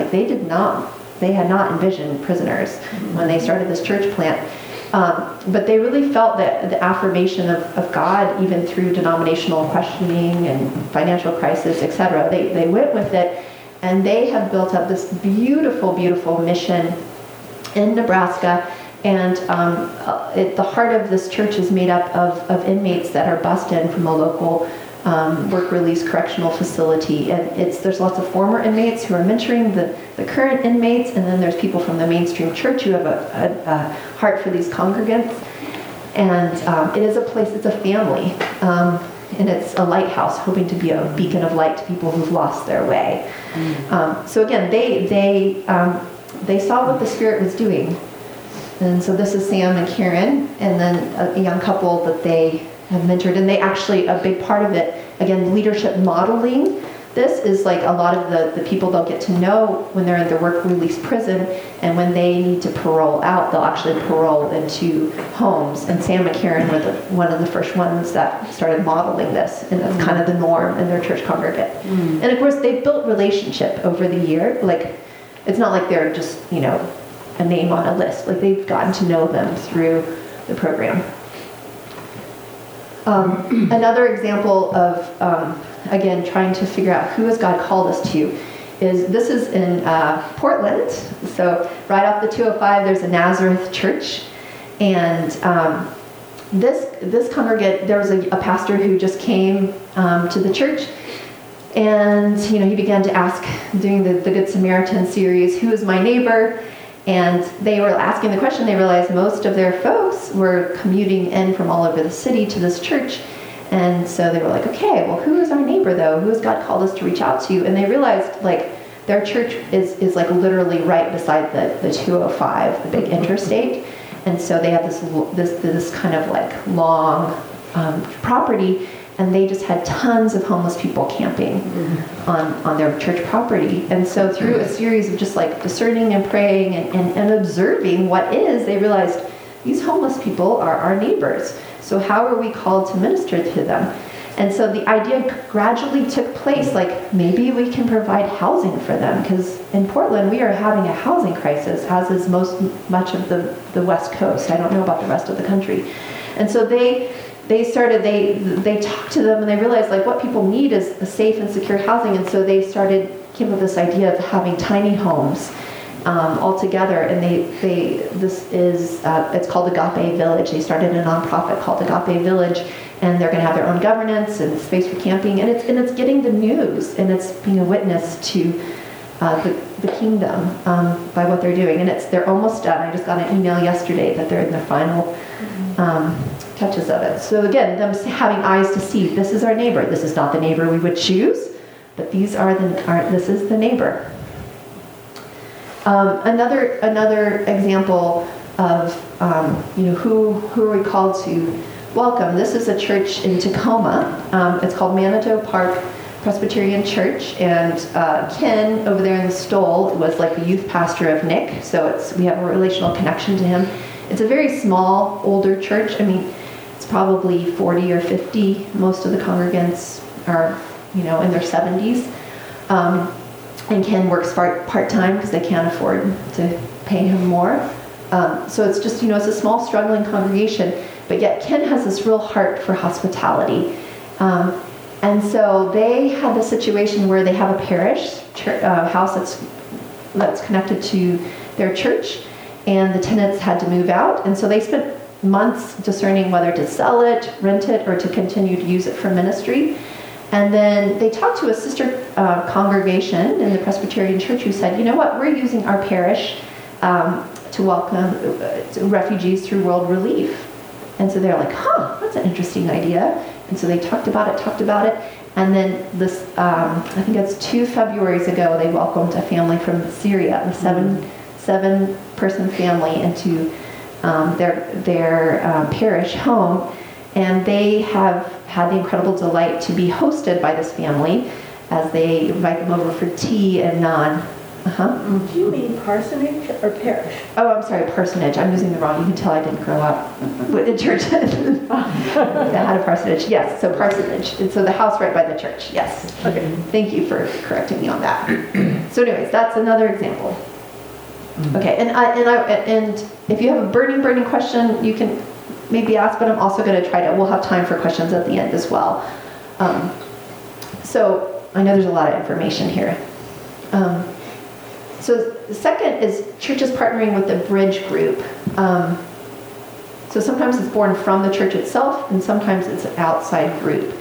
they had not envisioned prisoners when they started this church plant. But they really felt that the affirmation of God, even through denominational questioning and financial crisis, etc., they went with it, and they have built up this beautiful, beautiful mission in Nebraska. And the heart of this church is made up of inmates that are bussed in from a local work release correctional facility. And there's lots of former inmates who are mentoring the current inmates, and then there's people from the mainstream church who have a heart for these congregants. And it is a place, it's a family, and it's a lighthouse, hoping to be a beacon of light to people who've lost their way. So again, they saw what the Spirit was doing. And so this is Sam and Karen, and then a young couple that they have mentored. And they actually, a big part of it, again, leadership modeling. This is like a lot of the people they'll get to know when they're in their work release prison, and when they need to parole out, they'll actually parole into homes. And Sam and Karen were one of the first ones that started modeling this, and that's kind of the norm in their church congregate. And of course, they've built relationship over the year. Like, it's not like they're just, a name on a list. Like, they've gotten to know them through the program. Another example of, again, trying to figure out who has God called us to this is in Portland. So right off the 205, there's a Nazareth church. And this congregate, there was a pastor who just came to the church. And, he began to ask, doing the Good Samaritan series, who is my neighbor? And they were asking the question. They realized most of their folks were commuting in from all over the city to this church. And so they were like, okay, well, who is our neighbor, though? Who has God called us to reach out to? And they realized, like, their church is like literally right beside the 205, the big interstate. And so they have this kind of like long property, and they just had tons of homeless people camping on their church property. And so through a series of just like discerning and praying and observing what is, they realized these homeless people are our neighbors. So how are we called to minister to them? And so the idea gradually took place, like maybe we can provide housing for them, because in Portland we are having a housing crisis, as is much of the West Coast. I don't know about the rest of the country. And so they talked to them, and they realized like what people need is a safe and secure housing. And so they came up with this idea of having tiny homes all together. And it's called Agape Village. They started a nonprofit called Agape Village, and they're going to have their own governance and space for camping. And it's getting the news, and it's being a witness to the kingdom by what they're doing. And they're almost done. I just got an email yesterday that they're in the final touches of it. So again, them having eyes to see, this is our neighbor. This is not the neighbor we would choose, but this is the neighbor. Another example of who are we called to welcome. This is a church in Tacoma. It's called Manitou Park Presbyterian Church, and Ken over there in the stole was like the youth pastor of Nick, so we have a relational connection to him. It's a very small, older church. I mean, it's probably 40 or 50. Most of the congregants are, in their 70s. And Ken works part-time because they can't afford to pay him more. So it's just, it's a small, struggling congregation. But yet Ken has this real heart for hospitality. And so they had the situation where they have a parish house that's connected to their church, and the tenants had to move out. And so they spent months discerning whether to sell it, rent it, or to continue to use it for ministry. And then they talked to a sister congregation in the Presbyterian Church who said, you know what, we're using our parish to welcome refugees through World Relief. And so they're like, that's an interesting idea. And so they talked about it. And then this, I think it's 2 Februaries ago, they welcomed a family from Syria, a seven-person family, into their parish home. And they have had the incredible delight to be hosted by this family as they invite them over for tea and naan. Do you mean parsonage or parish? Oh, I'm sorry, parsonage. I'm using the wrong. You can tell I didn't grow up in church. I had a parsonage. Yes, so parsonage. And so the house right by the church. Yes. Okay. Thank you for correcting me on that. So anyways, that's another example. Okay, and if you have a burning question, you can maybe ask, but I'm also going to we'll have time for questions at the end as well. So I know there's a lot of information here. So the second is churches partnering with the Bridge Group. So sometimes it's born from the church itself, and sometimes it's an outside group.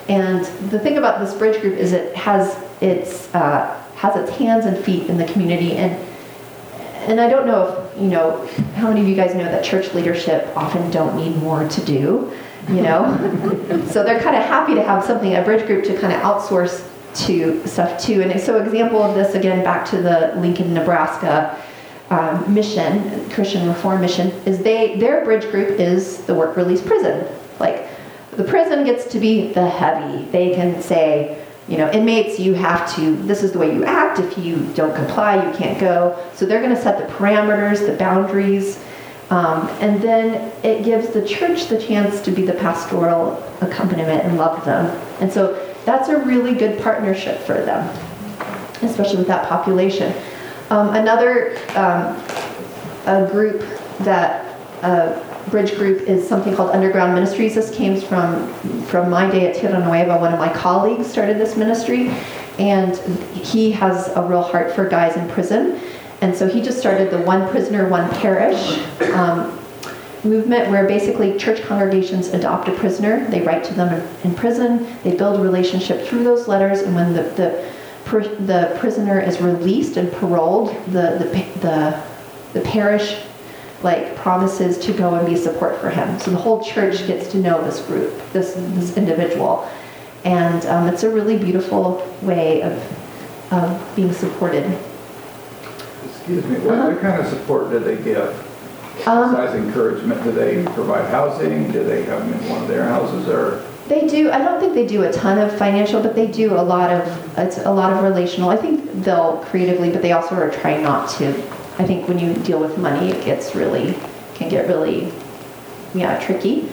And the thing about this bridge group is it has its hands and feet in the community. And I don't know if, how many of you guys know that church leadership often don't need more to do, So they're kind of happy to have a bridge group to kind of outsource to stuff too. And so example of this, again, back to the Lincoln, Nebraska mission, Christian Reform mission, is their bridge group is the work release prison. Like, the prison gets to be the heavy. They can say, inmates, you have to, this is the way you act. If you don't comply, you can't go. So they're going to set the parameters, the boundaries, and then it gives the church the chance to be the pastoral accompaniment and love them. And so that's a really good partnership for them, especially with that population. Another group bridge group is something called Underground Ministries. This came from my day at Tierra Nueva. One of my colleagues started this ministry, and he has a real heart for guys in prison. And so he just started the One Prisoner, One Parish movement, where basically church congregations adopt a prisoner. They write to them in prison. They build a relationship through those letters, and when the prisoner is released and paroled, the parish promises to go and be support for him. So the whole church gets to know this group, this individual, and it's a really beautiful way of being supported. Excuse me, what kind of support do they give? Besides encouragement, do they provide housing? Do they have them in one of their houses, or? They do. I don't think they do a ton of financial, but they do it's a lot of relational. I think they'll creatively, but they also are trying not to. I think when you deal with money, it can get really tricky.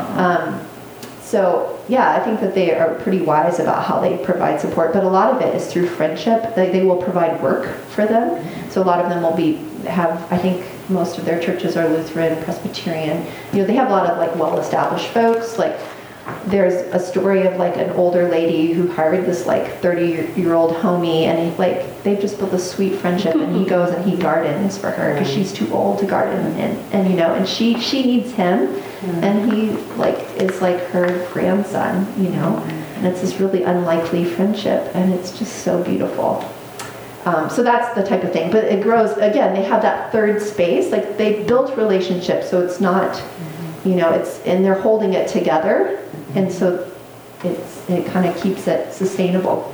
So yeah, I think that they are pretty wise about how they provide support, but a lot of it is through friendship. They will provide work for them. So a lot of them will I think most of their churches are Lutheran, Presbyterian. They have a lot of well-established folks. There's a story of an older lady who hired this 30-year-old homie, and they've just built a sweet friendship, and he goes and he gardens for her because she's too old to garden, and she needs him, and he is her grandson, and it's this really unlikely friendship, and it's just so beautiful. So that's the type of thing, but it grows. Again, they have that third space. They built relationships, so it's not, and they're holding it together, and so it kind of keeps it sustainable.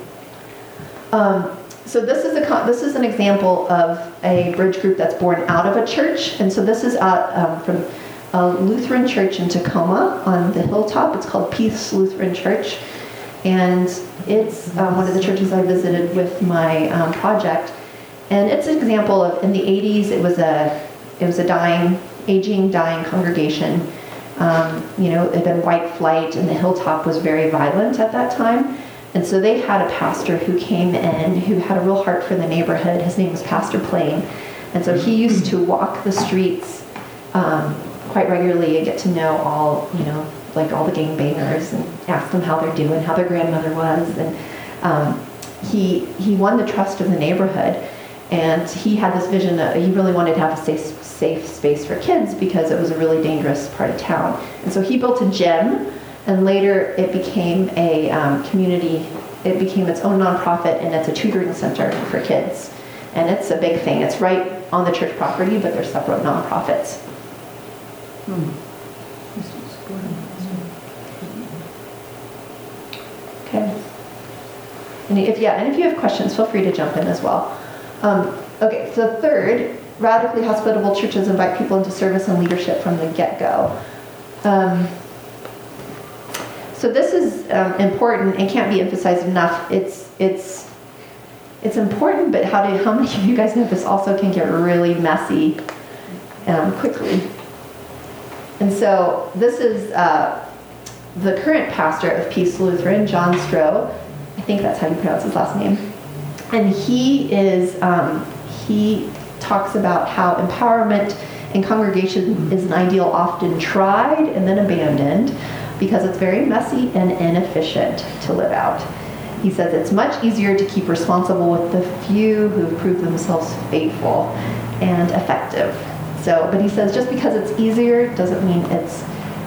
So this is an example of a bridge group that's born out of a church, and so this is from a Lutheran church in Tacoma on the hilltop. It's called Peace Lutheran Church. And it's one of the churches I visited with my project. And it's an example of, in the 80s, it was a aging, dying congregation. It had been white flight, and the hilltop was very violent at that time. And so they had a pastor who came in who had a real heart for the neighborhood. His name was Pastor Plain. And so he used to walk the streets quite regularly and get to know all the gangbangers and ask them how they're doing, how their grandmother was. And he won the trust of the neighborhood. And he had this vision that he really wanted to have a safe space for kids because it was a really dangerous part of town. And so he built a gym, and later it became a community. It became its own nonprofit, and it's a tutoring center for kids. And it's a big thing. It's right on the church property, but they're separate nonprofits. Okay. And if you have questions, feel free to jump in as well. Okay, so third, radically hospitable churches invite people into service and leadership from the get-go. So this is important and can't be emphasized enough. It's important, but how many of you guys know this also can get really messy quickly? And so this is the current pastor of Peace Lutheran, John Stroh. I think that's how you pronounce his last name. And he talks about how empowerment in congregation is an ideal often tried and then abandoned because it's very messy and inefficient to live out. He says it's much easier to keep responsible with the few who have proved themselves faithful and effective. But he says just because it's easier doesn't mean it's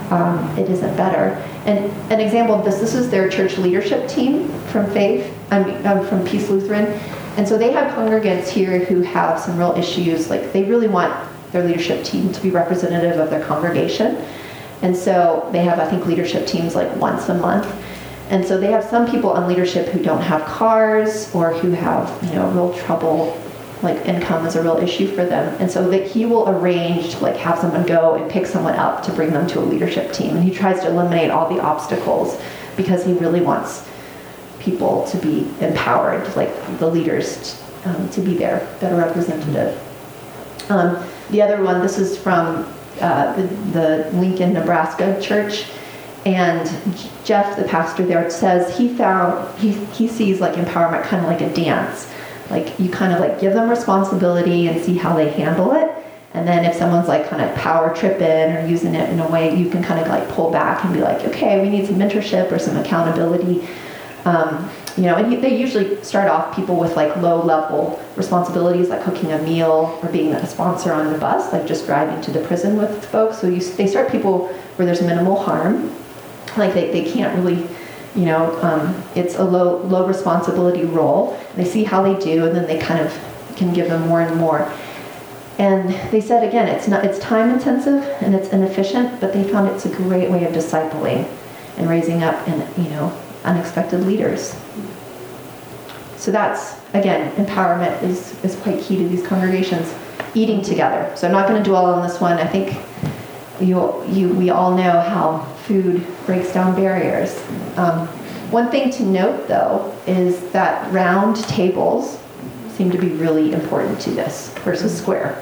it isn't better. And an example of this is their church leadership team from from Peace Lutheran. And so they have congregants here who have some real issues, like they really want their leadership team to be representative of their congregation. And so they have, I think, leadership teams like once a month. And so they have some people on leadership who don't have cars or who have, real trouble, like income is a real issue for them. And so that he will arrange to like have someone go and pick someone up to bring them to a leadership team. And he tries to eliminate all the obstacles because he really wants people to be empowered, like the leaders to be there that are representative. The other one, this is from the Lincoln, Nebraska church. And Jeff, the pastor there, says he sees like empowerment kind of like a dance. Like you kind of like give them responsibility and see how they handle it. And then if someone's like kind of power tripping or using it in a way, you can kind of like pull back and be like, okay, we need some mentorship or some accountability. And they usually start off people with like low level responsibilities like cooking a meal or being a sponsor on the bus, like just driving to the prison with folks. So they start people where there's minimal harm. Like they can't really, it's a low responsibility role. They see how they do, and then they kind of can give them more and more. And they said again, it's time intensive and it's inefficient, but they found it's a great way of discipling and raising up unexpected leaders. So that's again, empowerment is quite key to these congregations. Eating together. So I'm not going to dwell on this one. I think we all know how food breaks down barriers. One thing to note, though, is that round tables seem to be really important to this versus square.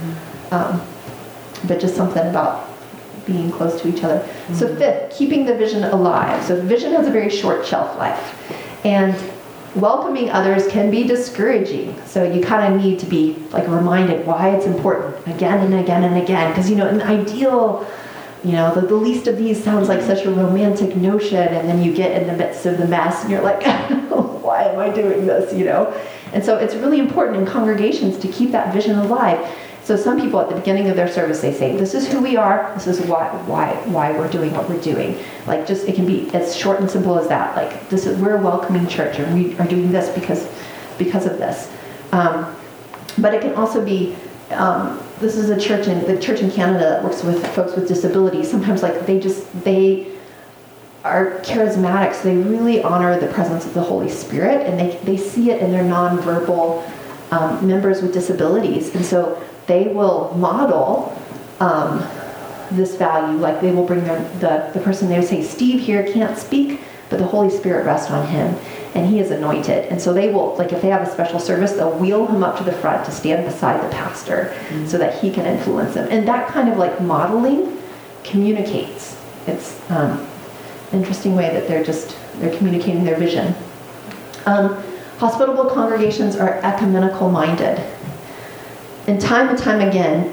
But just something about being close to each other. So fifth, keeping the vision alive. So vision has a very short shelf life. And welcoming others can be discouraging. So you kind of need to be like reminded why it's important again and again and again. Because, in the ideal, the least of these sounds like such a romantic notion, and then you get in the midst of the mess and you're like, why am I doing this, And so it's really important in congregations to keep that vision alive. So some people at the beginning of their service, they say, this is who we are, this is why we're doing what we're doing. Like it can be as short and simple as that. Like we're a welcoming church and we are doing this because of this. But it can also be, this is the church in Canada that works with folks with disabilities. Sometimes like they are charismatic, so they really honor the presence of the Holy Spirit, and they see it in their nonverbal members with disabilities. And so they will model this value, like they will bring the person, they would say, Steve here can't speak, but the Holy Spirit rests on him, and he is anointed. And so they will, like if they have a special service, they'll wheel him up to the front to stand beside the pastor so that he can influence him. And that kind of like modeling communicates. It's an interesting way that they're communicating their vision. Hospitable congregations are ecumenical minded. And time again,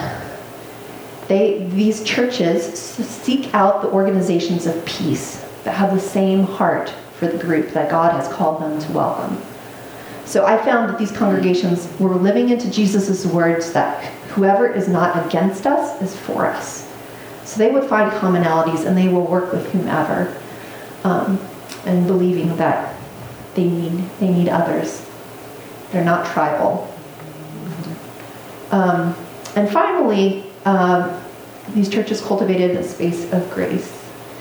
these churches seek out the organizations of peace that have the same heart for the group that God has called them to welcome. So I found that these congregations were living into Jesus' words that whoever is not against us is for us. So they would find commonalities and they will work with whomever, and believing that they need others. They're not tribal. And finally, these churches cultivated a space of grace.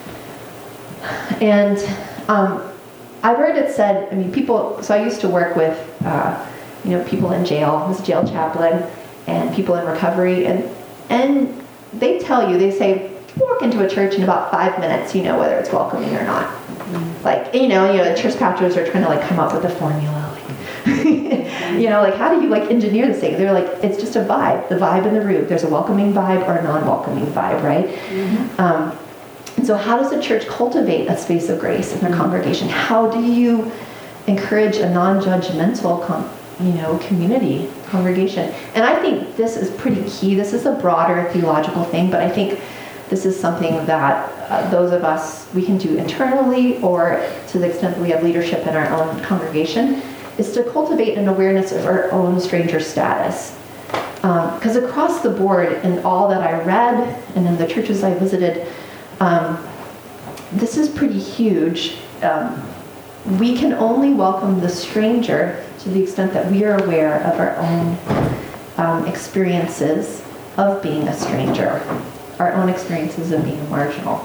And I've heard it said, people, so I used to work with, people in jail. I was a jail chaplain, and people in recovery, and they tell you, they say, walk into a church in about 5 minutes, you know whether it's welcoming or not. Like, the church pastors are trying to like come up with a formula, like how do you like engineer this thing? They're like, it's just a vibe, the vibe in the room. There's a welcoming vibe or a non-welcoming vibe, right? And so how does a church cultivate a space of grace in their congregation? How do you encourage a non-judgmental community, congregation? And I think this is pretty key. This is a broader theological thing, but I think this is something that those of us, we can do internally, or to the extent that we have leadership in our own congregation, is to cultivate an awareness of our own stranger status. Because across the board, in all that I read and in the churches I visited, this is pretty huge. We can only welcome the stranger to the extent that we are aware of our own experiences of being a stranger, our own experiences of being marginal.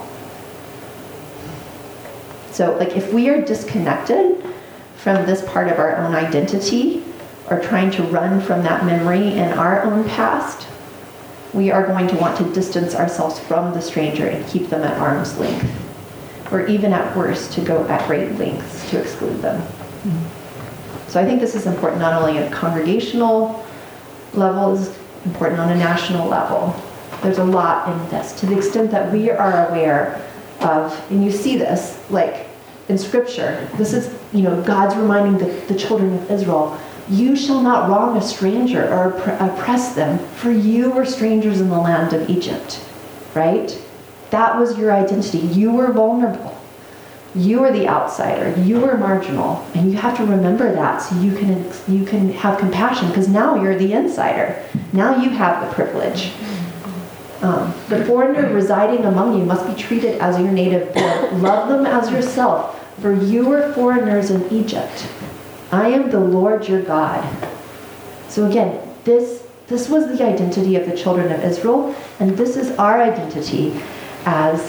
So, like, if we are disconnected from this part of our own identity, or trying to run from that memory in our own past, we are going to want to distance ourselves from the stranger and keep them at arm's length, or even at worst, to go at great lengths to exclude them. So I think this is important not only at a congregational level, it's important on a national level. There's a lot in this, to the extent that we are aware of, and you see this, like in Scripture, this is, God's reminding the children of Israel, you shall not wrong a stranger or oppress them, for you were strangers in the land of Egypt, right? That was your identity. You were vulnerable. You were the outsider. You were marginal. And you have to remember that so you can have compassion, because now you're the insider. Now you have the privilege. The foreigner residing among you must be treated as your native born. Love them as yourself, for you were foreigners in Egypt. I am the Lord your God. So again, this was the identity of the children of Israel, and this is our identity as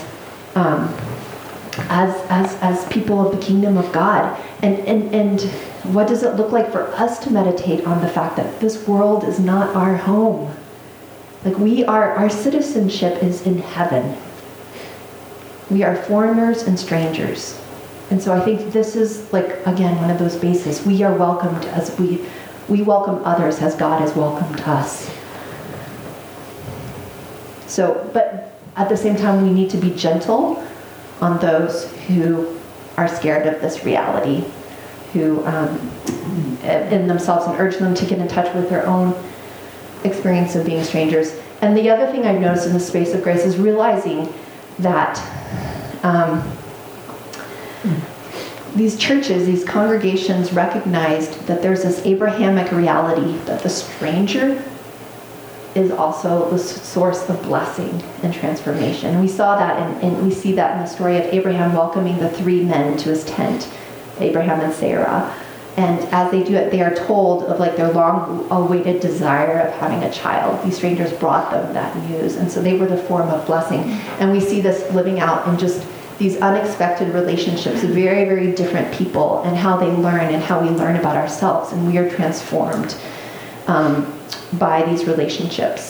people of the kingdom of God. And what does it look like for us to meditate on the fact that this world is not our home? Like, our citizenship is in heaven. We are foreigners and strangers. And so I think this is, like, again, one of those bases. We are welcomed as we welcome others as God has welcomed us. So, but at the same time, we need to be gentle on those who are scared of this reality, who in themselves, and urge them to get in touch with their own experience of being strangers. And the other thing I've noticed in the space of grace is realizing that these churches, these congregations recognized that there's this Abrahamic reality that the stranger is also the source of blessing and transformation. And we saw that, and we see that in the story of Abraham welcoming the 3 men to his tent, Abraham and Sarah. And as they do it, they are told of, like, their long-awaited desire of having a child. These strangers brought them that news, and so they were the form of blessing. And we see this living out in just these unexpected relationships of very, very different people, and how they learn and how we learn about ourselves. And we are transformed by these relationships.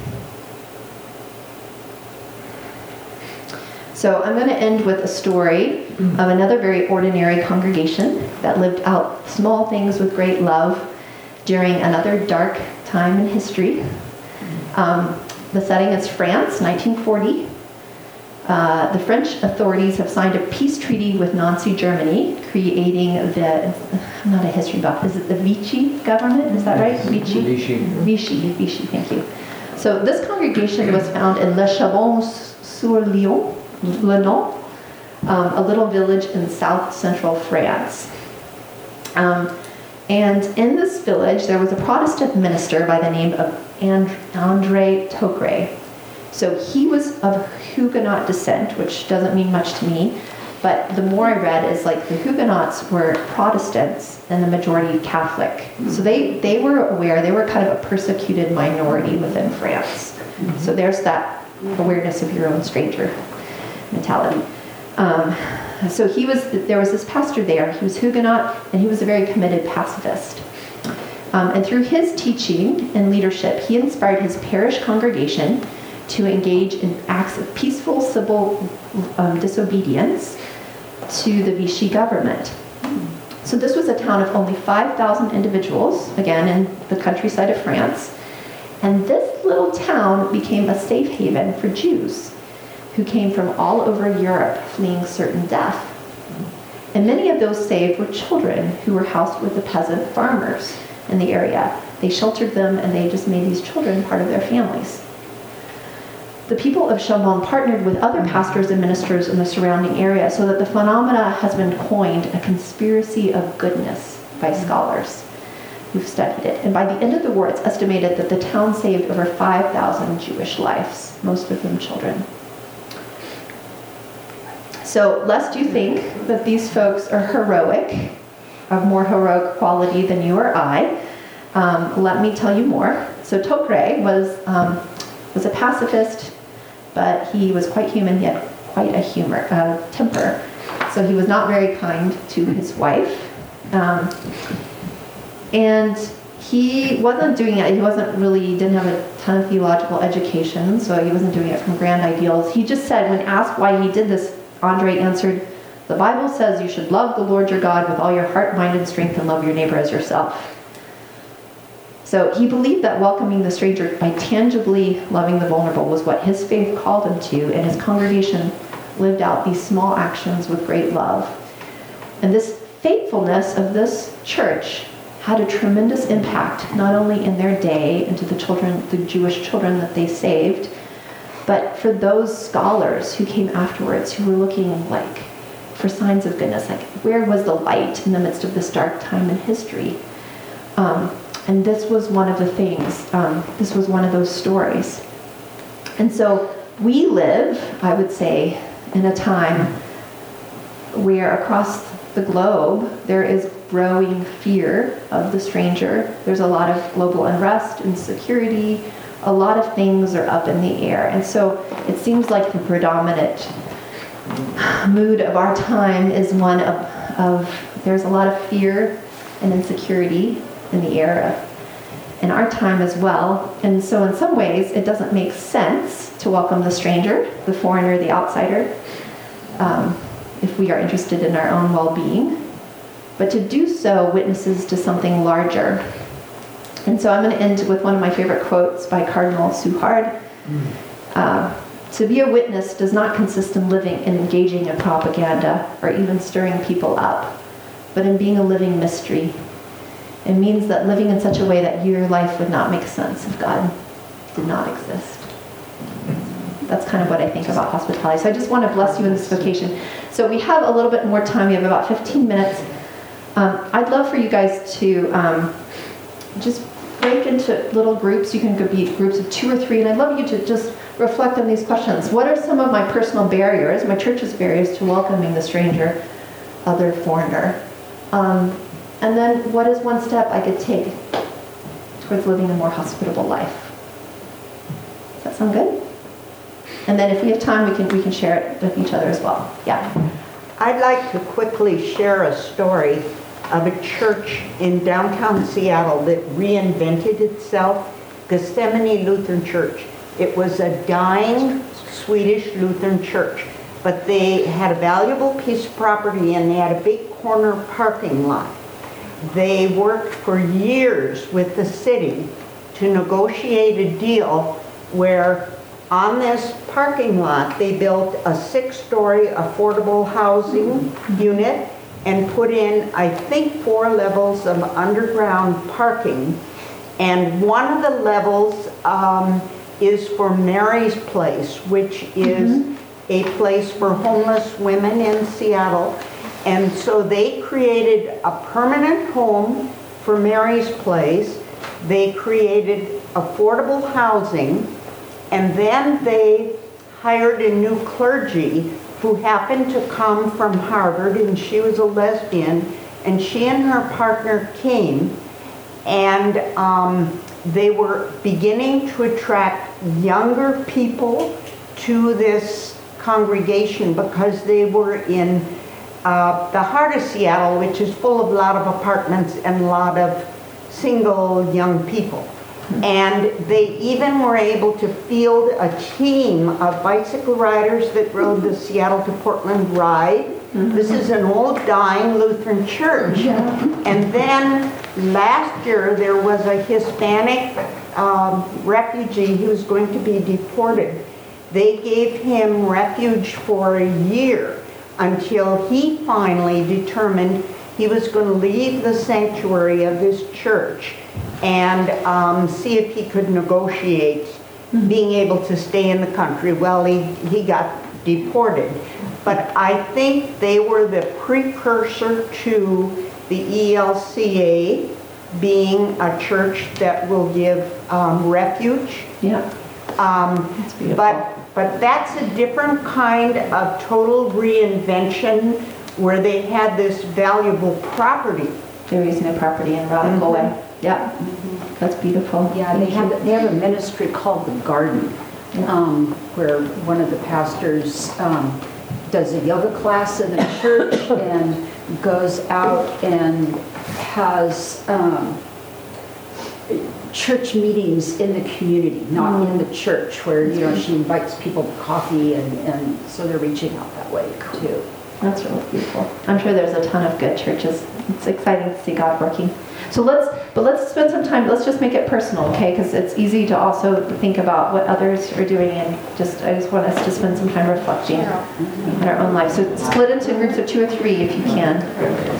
So I'm going to end with a story of another very ordinary congregation that lived out small things with great love during another dark time in history. The setting is France, 1940. The French authorities have signed a peace treaty with Nazi Germany, creating I'm not a history buff, is it the Vichy government? Is that right? Vichy? Vichy, thank you. So this congregation was found in Le Chabon-sur-Lyon, a little village in south central France. And in this village, there was a Protestant minister by the name of André Tocqueville. So he was of Huguenot descent, which doesn't mean much to me, but the more I read is, like, the Huguenots were Protestants and the majority Catholic. So they were aware, they were kind of a persecuted minority within France. So there's that awareness of your own stranger mentality. So there was this pastor there. He was Huguenot, and he was a very committed pacifist. And through his teaching and leadership, he inspired his parish congregation to engage in acts of peaceful civil disobedience to the Vichy government. So this was a town of only 5,000 individuals, again in the countryside of France. And this little town became a safe haven for Jews who came from all over Europe fleeing certain death. And many of those saved were children who were housed with the peasant farmers in the area. They sheltered them, and they just made these children part of their families. The people of Chabon partnered with other pastors and ministers in the surrounding area so that the phenomena has been coined a conspiracy of goodness by scholars who've studied it. And by the end of the war, it's estimated that the town saved over 5,000 Jewish lives, most of them children. So lest you think that these folks are heroic, of more heroic quality than you or I, let me tell you more. So Tokre was a pacifist, but he was quite human. He had quite a temper. So he was not very kind to his wife. And he wasn't doing it, didn't have a ton of theological education, so he wasn't doing it from grand ideals. He just said, when asked why he did this, Andre answered, "The Bible says you should love the Lord your God with all your heart, mind, and strength, and love your neighbor as yourself." So he believed that welcoming the stranger by tangibly loving the vulnerable was what his faith called him to, and his congregation lived out these small actions with great love. And this faithfulness of this church had a tremendous impact, not only in their day and to the Jewish children that they saved, but for those scholars who came afterwards, who were looking for signs of goodness, where was the light in the midst of this dark time in history? And this was one of the things, this was one of those stories. And so we live, I would say, in a time where across the globe there is growing fear of the stranger. There's a lot of global unrest, insecurity, a lot of things are up in the air. And so it seems like the predominant mood of our time is one of there's a lot of fear and insecurity in the air in our time as well. And so in some ways it doesn't make sense to welcome the stranger, the foreigner, the outsider, if we are interested in our own well-being. But to do so witnesses to something larger. And so I'm going to end with one of my favorite quotes by Cardinal Suhard. To be a witness does not consist in living and engaging in propaganda or even stirring people up, but in being a living mystery. It means that living in such a way that your life would not make sense if God did not exist. That's kind of what I think about hospitality. So I just want to bless you in this vocation. So we have a little bit more time. We have about 15 minutes. I'd love for you guys to just break into little groups. You can be groups of 2 or 3, and I'd love you to just reflect on these questions. What are some of my personal barriers, my church's barriers to welcoming the stranger, other foreigner? And then what is one step I could take towards living a more hospitable life? Does that sound good? And then if we have time, we can share it with each other as well. Yeah. I'd like to quickly share a story of a church in downtown Seattle that reinvented itself, Gethsemane Lutheran Church. It was a dying Swedish Lutheran church, but they had a valuable piece of property and they had a big corner parking lot. They worked for years with the city to negotiate a deal where on this parking lot they built a 6-story affordable housing unit and put in, I think, 4 levels of underground parking. And one of the levels is for Mary's Place, which is a place for homeless women in Seattle. And so they created a permanent home for Mary's Place. They created affordable housing, and then they hired a new clergy who happened to come from Harvard, and she was a lesbian, and she and her partner came, and they were beginning to attract younger people to this congregation because they were in the heart of Seattle, which is full of a lot of apartments and a lot of single young people. And they even were able to field a team of bicycle riders that rode the Seattle to Portland ride. This is an old dying Lutheran church. And then last year there was a Hispanic refugee who was going to be deported. They gave him refuge for a year until he finally determined he was going to leave the sanctuary of this church and see if he could negotiate being able to stay in the country. Well, he got deported. But I think they were the precursor to the ELCA being a church that will give refuge. Yeah. But But that's a different kind of total reinvention where they had this valuable property. They're using their property in a radical way. Yeah, that's beautiful. Yeah, they have a ministry called The Garden, where one of the pastors does a yoga class in the church and goes out and has church meetings in the community, not in the church, where, you know, she invites people to coffee, and so they're reaching out that way too. That's really beautiful. I'm sure there's a ton of good churches. It's exciting to see God working. So let's spend some time, let's just make it personal, okay? Because it's easy to also think about what others are doing, and I just want us to spend some time reflecting in our own lives. So split into groups of 2 or 3 if you can.